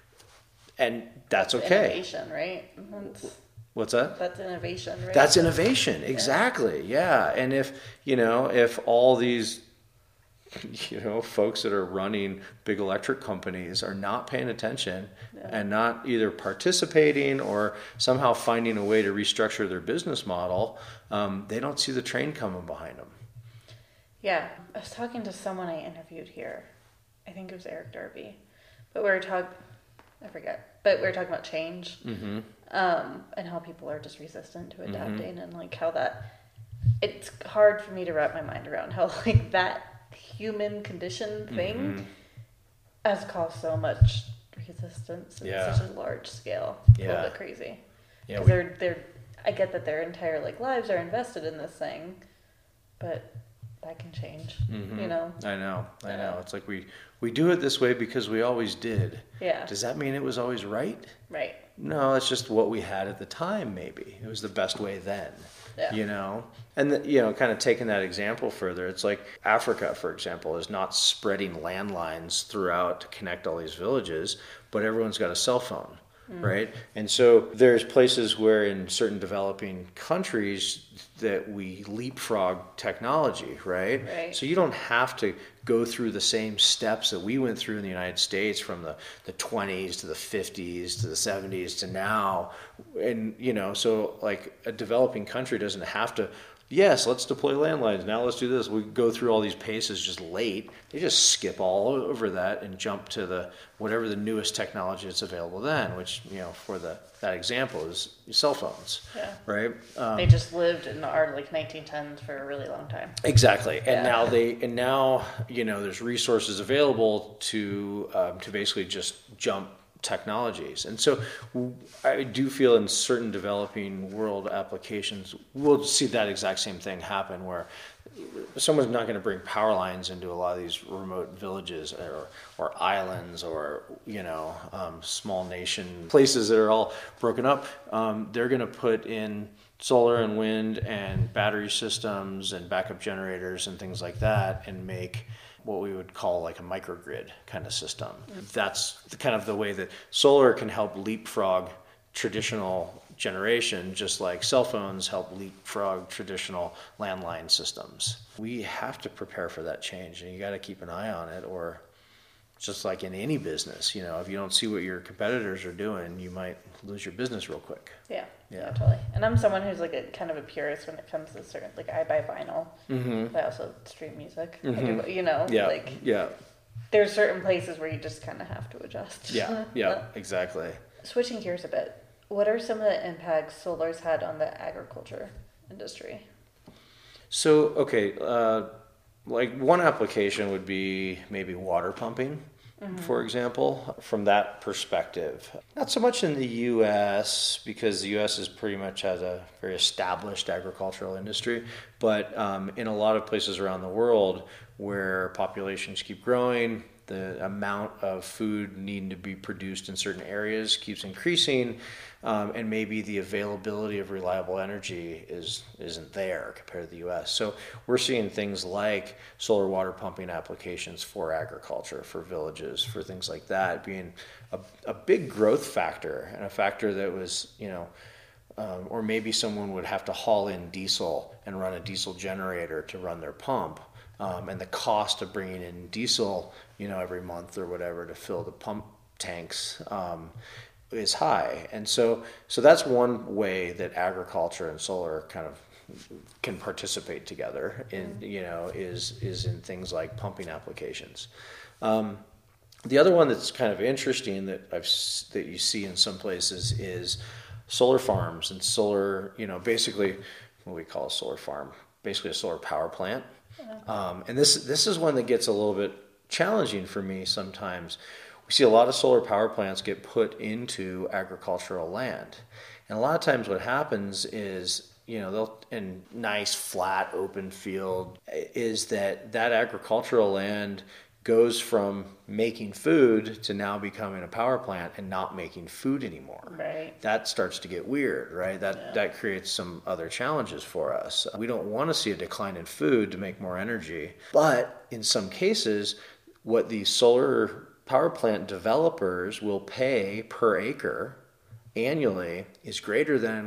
And that's okay. Innovation, right? That's, What's that? That's innovation, right? That's innovation, exactly. Yeah. yeah. And if, you know, if all these you know, folks that are running big electric companies are not paying attention yeah. and not either participating or somehow finding a way to restructure their business model, um, they don't see the train coming behind them. Yeah. I was talking to someone I interviewed here. I think it was Eric Darby. But we were talking, I forget, but we were talking about change mm-hmm. um, and how people are just resistant to adapting mm-hmm. and like how that, it's hard for me to wrap my mind around how like that human condition thing mm-hmm. has caused so much resistance at yeah. such a large scale. It's yeah. a little bit crazy. Yeah, we... they're they're. I get that their entire like lives are invested in this thing, but that can change. Mm-hmm. You know. I know. I yeah. know. It's like we we do it this way because we always did. Yeah. Does that mean it was always right? Right. No, it's just what we had at the time. Maybe it was the best way then. Yeah. You know, and the, you know, kind of taking that example further, it's like Africa, for example, is not spreading landlines throughout to connect all these villages, but everyone's got a cell phone, mm. right? And so there's places where in certain developing countries that we leapfrog technology, right? Right. So you don't have to go through the same steps that we went through in the United States from the, the twenties to the fifties to the seventies to now. And, you know, so like a developing country doesn't have to, yes, let's deploy landlines. Now let's do this. We go through all these paces just late. They just skip all over that and jump to the whatever the newest technology that's available then, which, you know, for the that example is cell phones. Yeah. Right? Um, they just lived in our like nineteen tens for a really long time. Exactly. And yeah. now they and now, you know, there's resources available to um, to basically just jump technologies. And so I do feel in certain developing world applications, we'll see that exact same thing happen where someone's not going to bring power lines into a lot of these remote villages or, or islands or, you know, um, small nation places that are all broken up. Um, they're going to put in solar and wind and battery systems and backup generators and things like that and make what we would call like a microgrid kind of system. That's the kind of the way that solar can help leapfrog traditional generation, just like cell phones help leapfrog traditional landline systems. We have to prepare for that change, and you got to keep an eye on it, or just like in any business, you know, if you don't see what your competitors are doing, you might lose your business real quick. Yeah, yeah, yeah, totally. And I'm someone who's like a kind of a purist when it comes to certain, like I buy vinyl, mm-hmm. but I also stream music. Mm-hmm. I do, you know, yeah, like yeah. There's certain places where you just kind of have to adjust. Yeah, yeah, exactly. Switching gears a bit, what are some of the impacts solar's had on the agriculture industry? So, okay, uh, like one application would be maybe water pumping. Mm-hmm. For example, from that perspective. Not so much in the U S because the U S is pretty much has a very established agricultural industry, but um, in a lot of places around the world where populations keep growing, the amount of food needing to be produced in certain areas keeps increasing, um, and maybe the availability of reliable energy is, isn't there compared to the U S. So we're seeing things like solar water pumping applications for agriculture, for villages, for things like that being a, a big growth factor, and a factor that was, you know, um, or maybe someone would have to haul in diesel and run a diesel generator to run their pump. Um, and the cost of bringing in diesel, you know, every month or whatever to fill the pump tanks um, is high. And so, so that's one way that agriculture and solar kind of can participate together in, mm-hmm. you know, is is in things like pumping applications. Um, the other one that's kind of interesting that I've that you see in some places is solar farms and solar, you know, basically what we call a solar farm, basically a solar power plant. Um, and this this is one that gets a little bit challenging for me sometimes. We see a lot of solar power plants get put into agricultural land. And a lot of times what happens is, you know, they'll in nice, flat, open field, is that that agricultural land goes from making food to now becoming a power plant and not making food anymore. Right. That starts to get weird, right? That yeah. that creates some other challenges for us. We don't want to see a decline in food to make more energy. But in some cases, what the solar power plant developers will pay per acre annually is greater than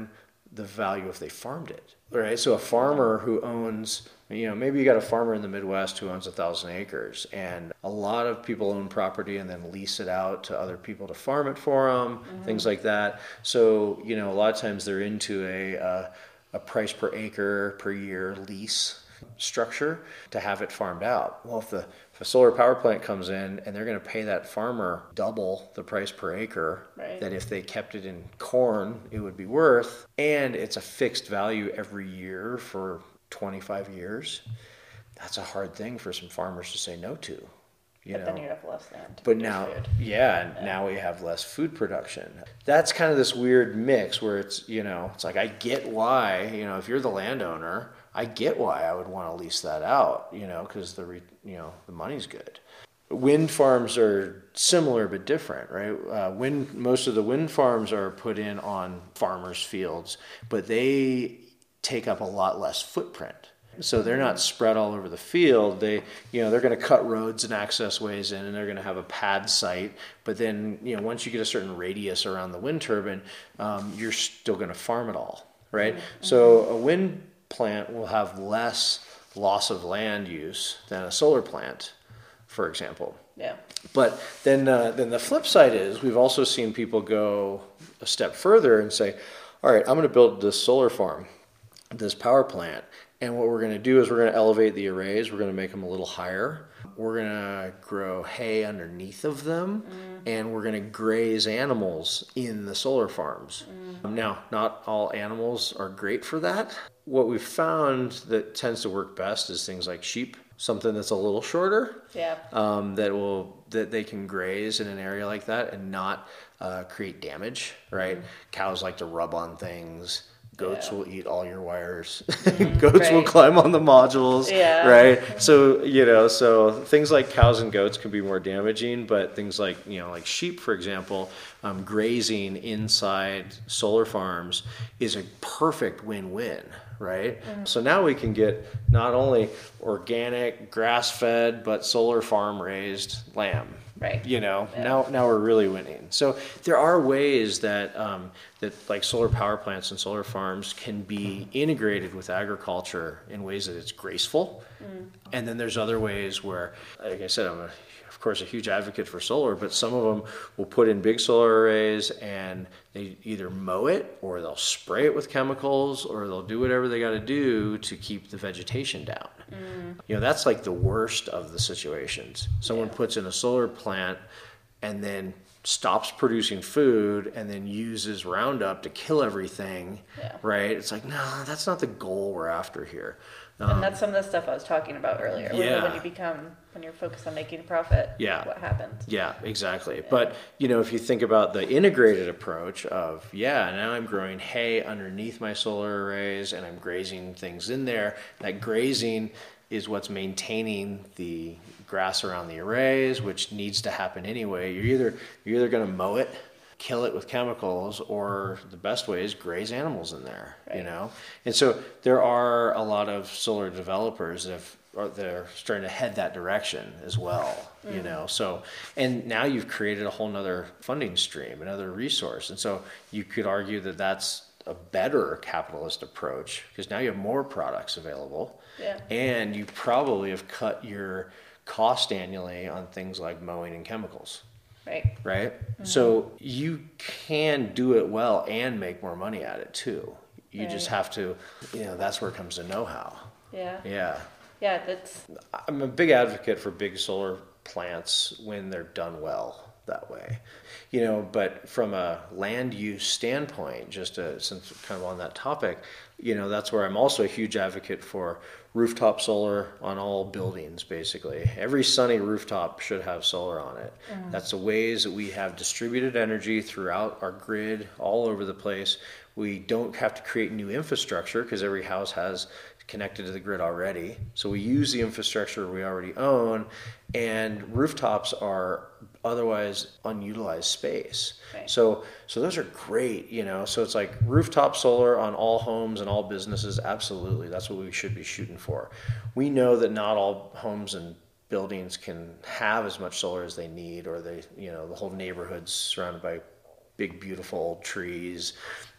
the value if they farmed it, right? So a farmer who owns, you know, maybe you got a farmer in the Midwest who owns a thousand acres, and a lot of people own property and then lease it out to other people to farm it for them, mm-hmm. things like that. So, you know, a lot of times they're into a, uh, a price per acre per year lease structure to have it farmed out. Well, if the if a solar power plant comes in and they're going to pay that farmer double the price per acre right. that if they kept it in corn it would be worth, and it's a fixed value every year for twenty-five years, that's a hard thing for some farmers to say no to. You but know? Then you have less land. But now, food. yeah, and yeah. now we have less food production. That's kind of this weird mix where it's, you know, it's like I get why, you know, if you're the landowner, I get why I would want to lease that out, you know, because the re, you know the money's good. Wind farms are similar but different, right? Uh, wind most of the wind farms are put in on farmers' fields, but they take up a lot less footprint. So they're not spread all over the field. They, you know, they're going to cut roads and access ways in, and they're going to have a pad site. But then, you know, once you get a certain radius around the wind turbine, um, you're still going to farm it all, right? Mm-hmm. So a wind plant will have less loss of land use than a solar plant, for example. Yeah. But then, uh, then the flip side is we've also seen people go a step further and say, all right, I'm going to build this solar farm, this power plant. And what we're going to do is we're going to elevate the arrays. We're going to make them a little higher. We're going to grow hay underneath of them. Mm. And we're going to graze animals in the solar farms. Mm. Now, not all animals are great for that. What we've found that tends to work best is things like sheep, something that's a little shorter. Yeah. Um, that will that they can graze in an area like that and not uh, create damage, right? Mm. Cows like to rub on things. Goats yeah. will eat all your wires. Mm, goats right. will climb on the modules, yeah. right? So, you know, so things like cows and goats can be more damaging, but things like, you know, like sheep, for example, um, grazing inside solar farms is a perfect win-win, right? Mm. So now we can get not only organic, grass-fed, but solar farm-raised lamb. Right. You know, yeah. now now we're really winning. So there are ways that um, that like solar power plants and solar farms can be integrated with agriculture in ways that it's graceful. Mm. And then there's other ways where, like I said, I'm a, of course a huge advocate for solar, but some of them will put in big solar arrays and they either mow it or they'll spray it with chemicals or they'll do whatever they got to do to keep the vegetation down. Mm. You know, that's like the worst of the situations. Someone yeah. puts in a solar plant and then stops producing food and then uses Roundup to kill everything, yeah. right? It's like, no, that's not the goal we're after here. Um, and that's some of the stuff I was talking about earlier. Yeah. When you become, when you're focused on making profit, yeah. what happens? Yeah, exactly. Yeah. But, you know, if you think about the integrated approach of, yeah, now I'm growing hay underneath my solar arrays and I'm grazing things in there. That grazing is what's maintaining the grass around the arrays, which needs to happen anyway. You're either you're either going to mow it, kill it with chemicals, or the best way is graze animals in there, right. you know? And so there are a lot of solar developers that have or they're starting to head that direction as well, mm. you know? So, and now you've created a whole nother funding stream, another resource. And so you could argue that that's a better capitalist approach because now you have more products available yeah. and you probably have cut your cost annually on things like mowing and chemicals. Right. Right? Mm-hmm. So you can do it well and make more money at it too. You right. just have to, you know, that's where it comes to know-how. Yeah. Yeah. Yeah, that's... I'm a big advocate for big solar plants when they're done well that way. You know, but from a land use standpoint, just to, since we're kind of on that topic, you know, that's where I'm also a huge advocate for rooftop solar on all buildings, basically. Every sunny rooftop should have solar on it. Mm. That's the ways that we have distributed energy throughout our grid all over the place. We don't have to create new infrastructure because every house has connected to the grid already. So we use the infrastructure we already own, and rooftops are otherwise unutilized space. Okay. So so those are great, you know. So it's like rooftop solar on all homes and all businesses, absolutely. That's what we should be shooting for. We know that not all homes and buildings can have as much solar as they need, or they, you know, the whole neighborhood's surrounded by big, beautiful old trees.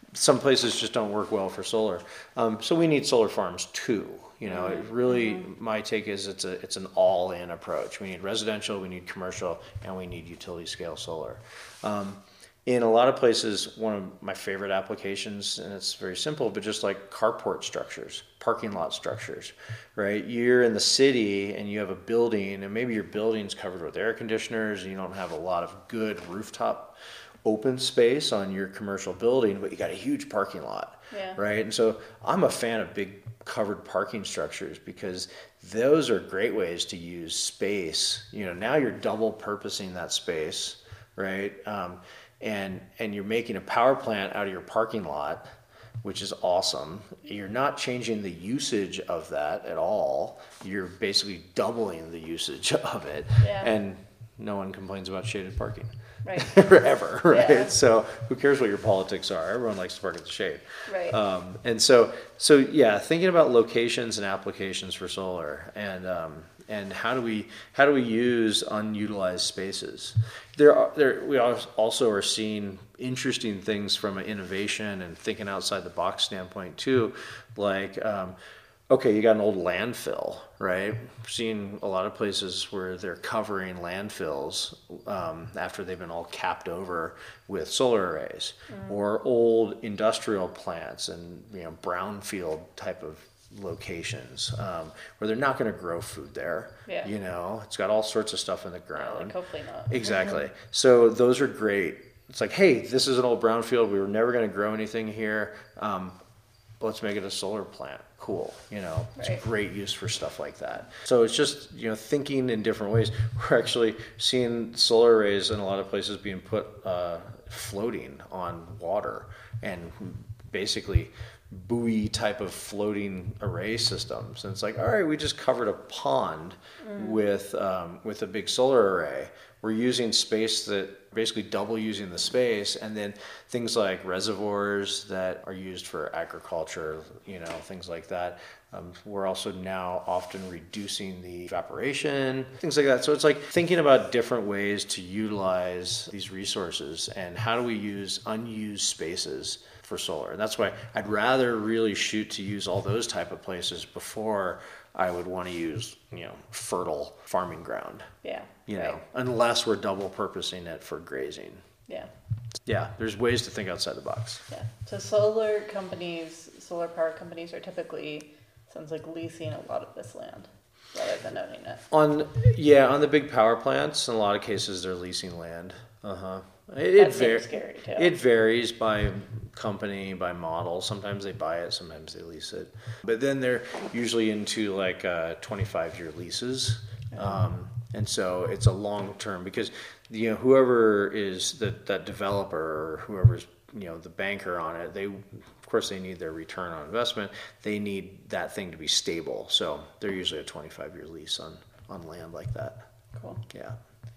some places just don't work well for solar. Um, so we need solar farms too. You know, it really, mm-hmm. my take is it's a it's an all-in approach. We need residential, we need commercial, and we need utility scale solar. Um, in a lot of places, one of my favorite applications, and it's very simple, but just like carport structures, parking lot structures, right? You're in the city and you have a building, and maybe your building's covered with air conditioners, and you don't have a lot of good rooftop open space on your commercial building, but you got a huge parking lot, yeah. right? And so I'm a fan of big covered parking structures because those are great ways to use space. You know, now you're double purposing that space, right? Um, and and you're making a power plant out of your parking lot, which is awesome. You're not changing the usage of that at all. You're basically doubling the usage of it, yeah. and no one complains about shaded parking. Right. Forever, right? Yeah. So who cares what your politics are? Everyone likes to park at the shade. Right. Um, and so, so yeah, thinking about locations and applications for solar, and um, and how do we how do we use unutilized spaces? There are there we also are seeing interesting things from an innovation and thinking outside the box standpoint too, like. Um, Okay, you got an old landfill, right? We're seeing a lot of places where they're covering landfills um, after they've been all capped over with solar arrays, mm. or old industrial plants and you know brownfield type of locations um, where they're not going to grow food there. Yeah. You know, it's got all sorts of stuff in the ground. Yeah, like hopefully not. Exactly. Mm-hmm. So those are great. It's like, hey, this is an old brownfield. We were never going to grow anything here. Um, let's make it a solar plant. Cool. You know, it's right. a great use for stuff like that. So it's just, you know, thinking in different ways. We're actually seeing solar arrays in a lot of places being put uh, floating on water, and basically buoy type of floating array systems. And it's like, all right, we just covered a pond mm. with um, with a big solar array. We're using space that basically double using the space, and then things like reservoirs that are used for agriculture, you know, things like that. Um, we're also now often reducing the evaporation, things like that. So it's like thinking about different ways to utilize these resources and how do we use unused spaces for solar. And that's why I'd rather really shoot to use all those type of places before I would want to use, you know, fertile farming ground. Yeah. You right. know, unless we're double purposing it for grazing. Yeah. Yeah, there's ways to think outside the box. Yeah. So solar companies, solar power companies are typically, sounds like leasing a lot of this land rather than owning it. On yeah, on the big power plants, in a lot of cases they're leasing land. Uh-huh. It, that it, seems var- scary too. It varies by company, by model. Sometimes they buy it, sometimes they lease it. But then they're usually into like uh, twenty-five year leases. Um, and so it's a long term because you know whoever is the, that developer or whoever's you know the banker on it, they of course they need their return on investment. They need that thing to be stable. So they're usually a twenty-five year lease on, on land like that. Cool. Yeah.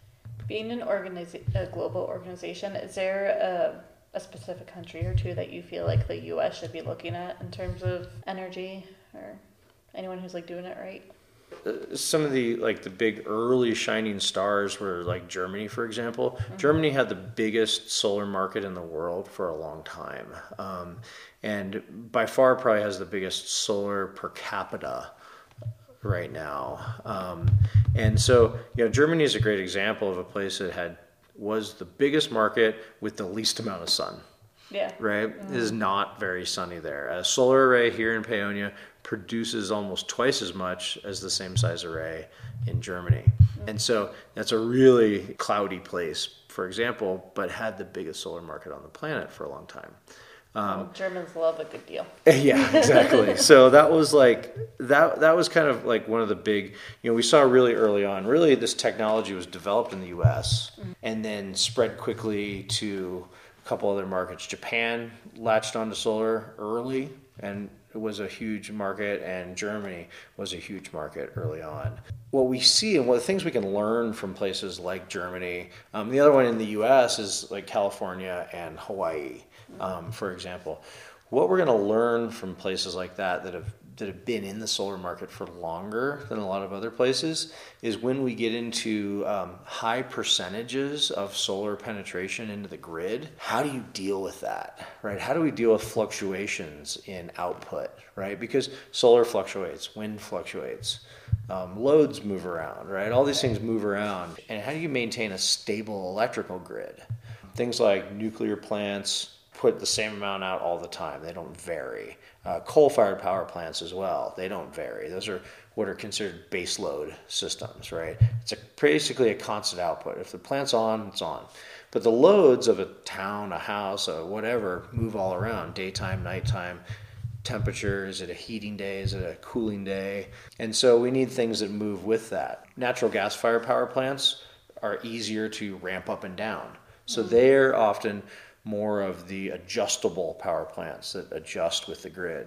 Being an organiza- a global organization, is there a, a specific country or two that you feel like the U S should be looking at in terms of energy, or anyone who's like doing it right? Uh, some of the like the big early shining stars were like Germany, for example. Mm-hmm. Germany had the biggest solar market in the world for a long time, um, and by far probably has the biggest solar per capita right now. Um, and so, you know, Germany is a great example of a place that had was the biggest market with the least amount of sun. Yeah. Right? Mm-hmm. It is not very sunny there. A solar array here in Paonia produces almost twice as much as the same size array in Germany. Mm-hmm. And so that's a really cloudy place, for example, but had the biggest solar market on the planet for a long time. Um, well, Germans love a good deal. Yeah, exactly. So that was like that. That was kind of like one of the big. You know, we saw really early on. Really, this technology was developed in the U S mm-hmm. and then spread quickly to a couple other markets. Japan latched onto solar early, and it was a huge market. And Germany was a huge market early on. What we see and what the things we can learn from places like Germany. Um, the other one in the U S is like California and Hawaii. Um, for example, what we're going to learn from places like that that have that have been in the solar market for longer than a lot of other places is when we get into um, high percentages of solar penetration into the grid. How do you deal with that, right? How do we deal with fluctuations in output, right? Because solar fluctuates, wind fluctuates, um, loads move around, right? All these things move around. And how do you maintain a stable electrical grid? Things like nuclear plants put the same amount out all the time. They don't vary. Uh, coal-fired power plants as well. They don't vary. Those are what are considered base load systems, right? It's a, basically a constant output. If the plant's on, it's on. But the loads of a town, a house, a whatever, move all around. Daytime, nighttime, temperature. Is it a heating day? Is it a cooling day? And so we need things that move with that. Natural gas-fired power plants are easier to ramp up and down. So mm-hmm. they're often more of the adjustable power plants that adjust with the grid.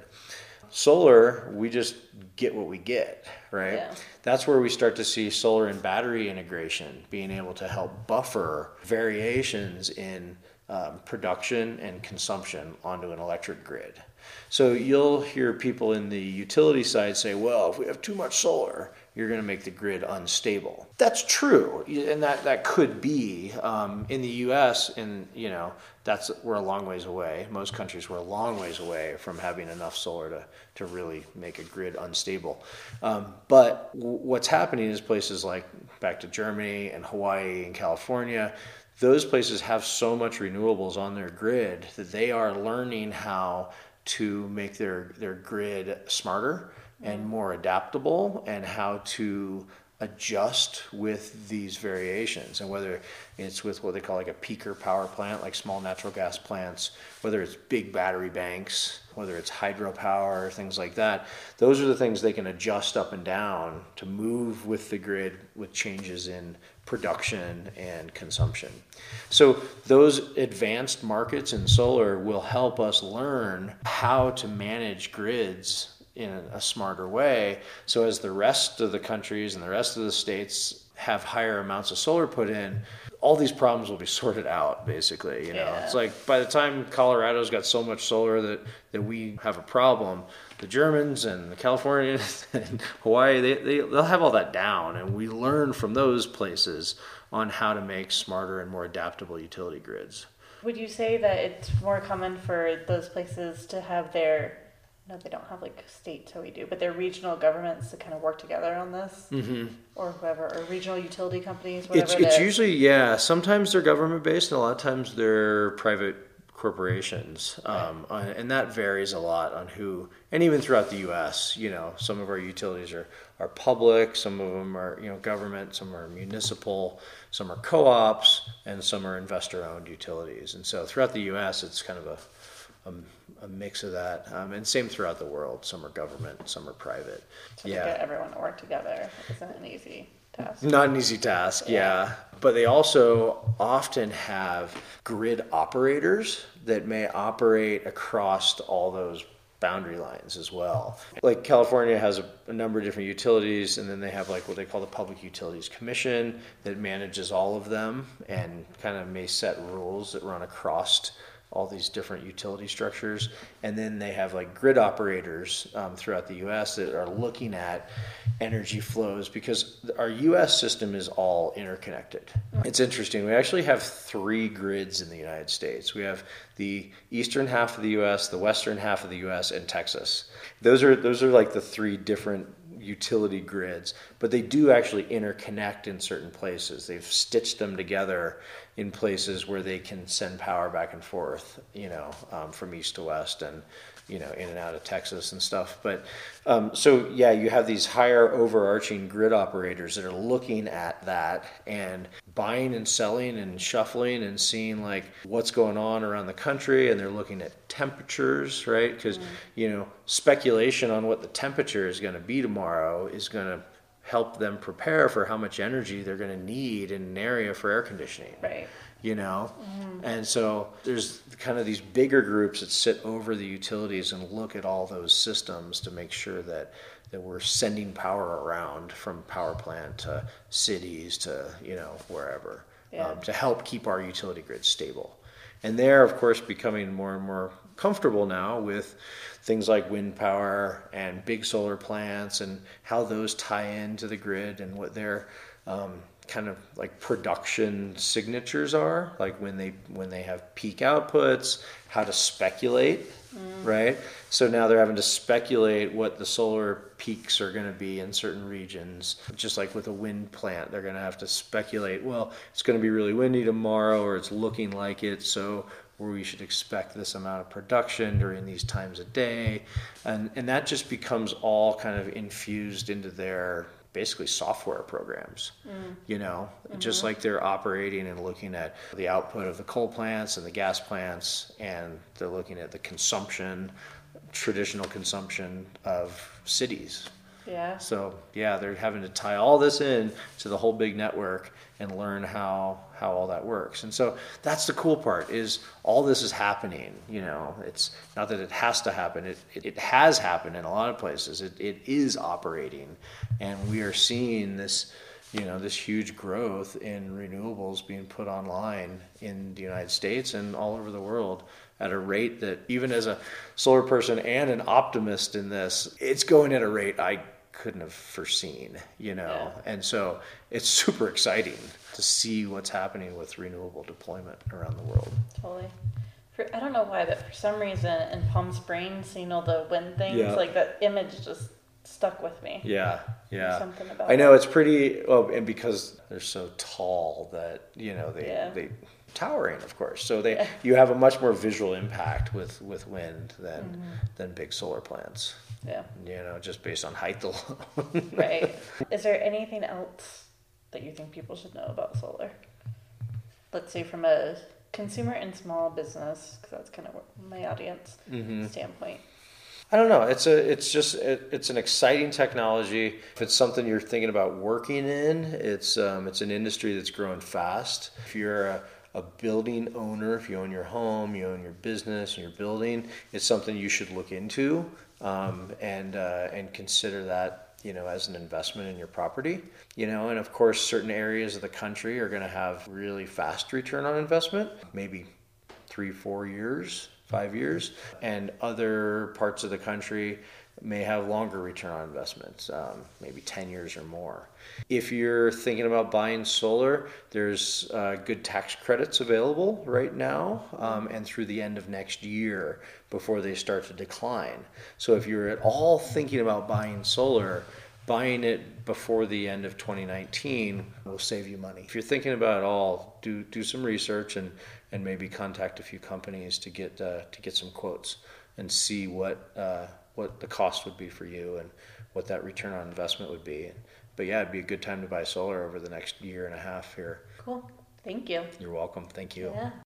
Solar, we just get what we get, right? Yeah. That's where we start to see solar and battery integration being able to help buffer variations in um, production and consumption onto an electric grid. So you'll hear people in the utility side say, well, if we have too much solar, you're going to make the grid unstable. That's true, and that, that could be. Um, in the U S, and you know, that's we're a long ways away. Most countries we're a long ways away from having enough solar to, to really make a grid unstable. Um, but w- what's happening is places like back to Germany and Hawaii and California, those places have so much renewables on their grid that they are learning how to make their, their grid smarter and more adaptable, and how to adjust with these variations. And whether it's with what they call like a peaker power plant, like small natural gas plants, whether it's big battery banks, whether it's hydropower, things like that, those are the things they can adjust up and down to move with the grid with changes in production and consumption. So those advanced markets in solar will help us learn how to manage grids in a smarter way. So as the rest of the countries and the rest of the states have higher amounts of solar put in, all these problems will be sorted out, basically. You know, yeah. It's like by the time Colorado's got so much solar that, that we have a problem, the Germans and the Californians and Hawaii, they, they, they'll have all that down. And we learn from those places on how to make smarter and more adaptable utility grids. Would you say that it's more common for those places to have their No, they don't have like states, so we do, but they're regional governments to kind of work together on this, mm-hmm. or whoever, or regional utility companies, whatever. It's, it's usually, yeah, sometimes they're government based and a lot of times they're private corporations. Right. Um, and that varies a lot on who, and even throughout the U S, you know, some of our utilities are, are public, some of them are, you know, government, some are municipal, some are co-ops, and some are investor owned utilities. And so throughout the U S, it's kind of a, a a mix of that, um, and same throughout the world. Some are government, some are private. So yeah, to get everyone to work together isn't an easy task. Not an easy task, yeah. yeah. But they also often have grid operators that may operate across all those boundary lines as well. Like California has a, a number of different utilities, and then they have like what they call the Public Utilities Commission that manages all of them and kind of may set rules that run across all these different utility structures. And then they have like grid operators um, throughout the U S that are looking at energy flows, because our U S system is all interconnected. It's interesting. We actually have three grids in the United States. We have the eastern half of the U S, the western half of the U S, and Texas. Those are those are like the three different utility grids, but they do actually interconnect in certain places. They've stitched them together in places where they can send power back and forth, you know, um, from east to west, and you know, in and out of Texas and stuff. But um, so yeah, you have these higher overarching grid operators that are looking at that and buying and selling and shuffling and seeing like what's going on around the country, and they're looking at temperatures, right? Because mm. you know, speculation on what the temperature is going to be tomorrow is going to help them prepare for how much energy they're going to need in an area for air conditioning. Right. You know, mm. and so there's kind of these bigger groups that sit over the utilities and look at all those systems to make sure that, that we're sending power around from power plant to cities to, you know, wherever, yeah. um, to help keep our utility grid stable. And they're, of course, becoming more and more comfortable now with things like wind power and big solar plants and how those tie into the grid and what their um, kind of like production signatures are, like when they when they have peak outputs, how to speculate, mm. right? So now they're having to speculate what the solar peaks are going to be in certain regions. Just like with a wind plant, they're going to have to speculate, well, it's going to be really windy tomorrow, or it's looking like it, so where we should expect this amount of production during these times of day. And and that just becomes all kind of infused into their basically software programs, mm. you know, mm-hmm. just like they're operating and looking at the output of the coal plants and the gas plants, and they're looking at the consumption, traditional consumption of cities. Yeah. So yeah, they're having to tie all this in to the whole big network and learn how how all that works. And so that's the cool part, is all this is happening. You know, it's not that it has to happen. It it, it has happened in a lot of places. It it is operating, and we are seeing this, you know, this huge growth in renewables being put online in the United States and all over the world at a rate that, even as a solar person and an optimist in this, it's going at a rate I couldn't have foreseen, you know. Yeah. And so it's super exciting to see what's happening with renewable deployment around the world. Totally. For, I don't know why, but for some reason in Palm Springs, you know, the wind things, yeah. like that image just stuck with me. Yeah, yeah. There's something about I know it. It's pretty, well, and because they're so tall that, you know, they, yeah. they towering, of course. So they, you have a much more visual impact with, with wind than, mm-hmm. than big solar plants. Yeah. You know, just based on height alone. Right. Is there anything else that you think people should know about solar? Let's say from a consumer and small business, because that's kind of my audience mm-hmm. standpoint. I don't know. It's a. It's just. It, it's an exciting technology. If it's something you're thinking about working in, it's. Um, it's an industry that's growing fast. If you're a, a building owner, if you own your home, you own your business, and your building, it's something you should look into um, and uh, and consider that, you know, as an investment in your property. You know, and of course, certain areas of the country are going to have really fast return on investment, maybe three, four years. Five years, and other parts of the country may have longer return on investments, um, maybe ten years or more. If you're thinking about buying solar, there's uh, good tax credits available right now um, and through the end of next year before they start to decline. So if you're at all thinking about buying solar, buying it before the end of twenty nineteen will save you money. If you're thinking about it all, do do some research and, and maybe contact a few companies to get uh, to get some quotes and see what uh, what the cost would be for you and what that return on investment would be. But yeah, it'd be a good time to buy solar over the next year and a half here. Cool. Thank you. You're welcome. Thank you. Yeah.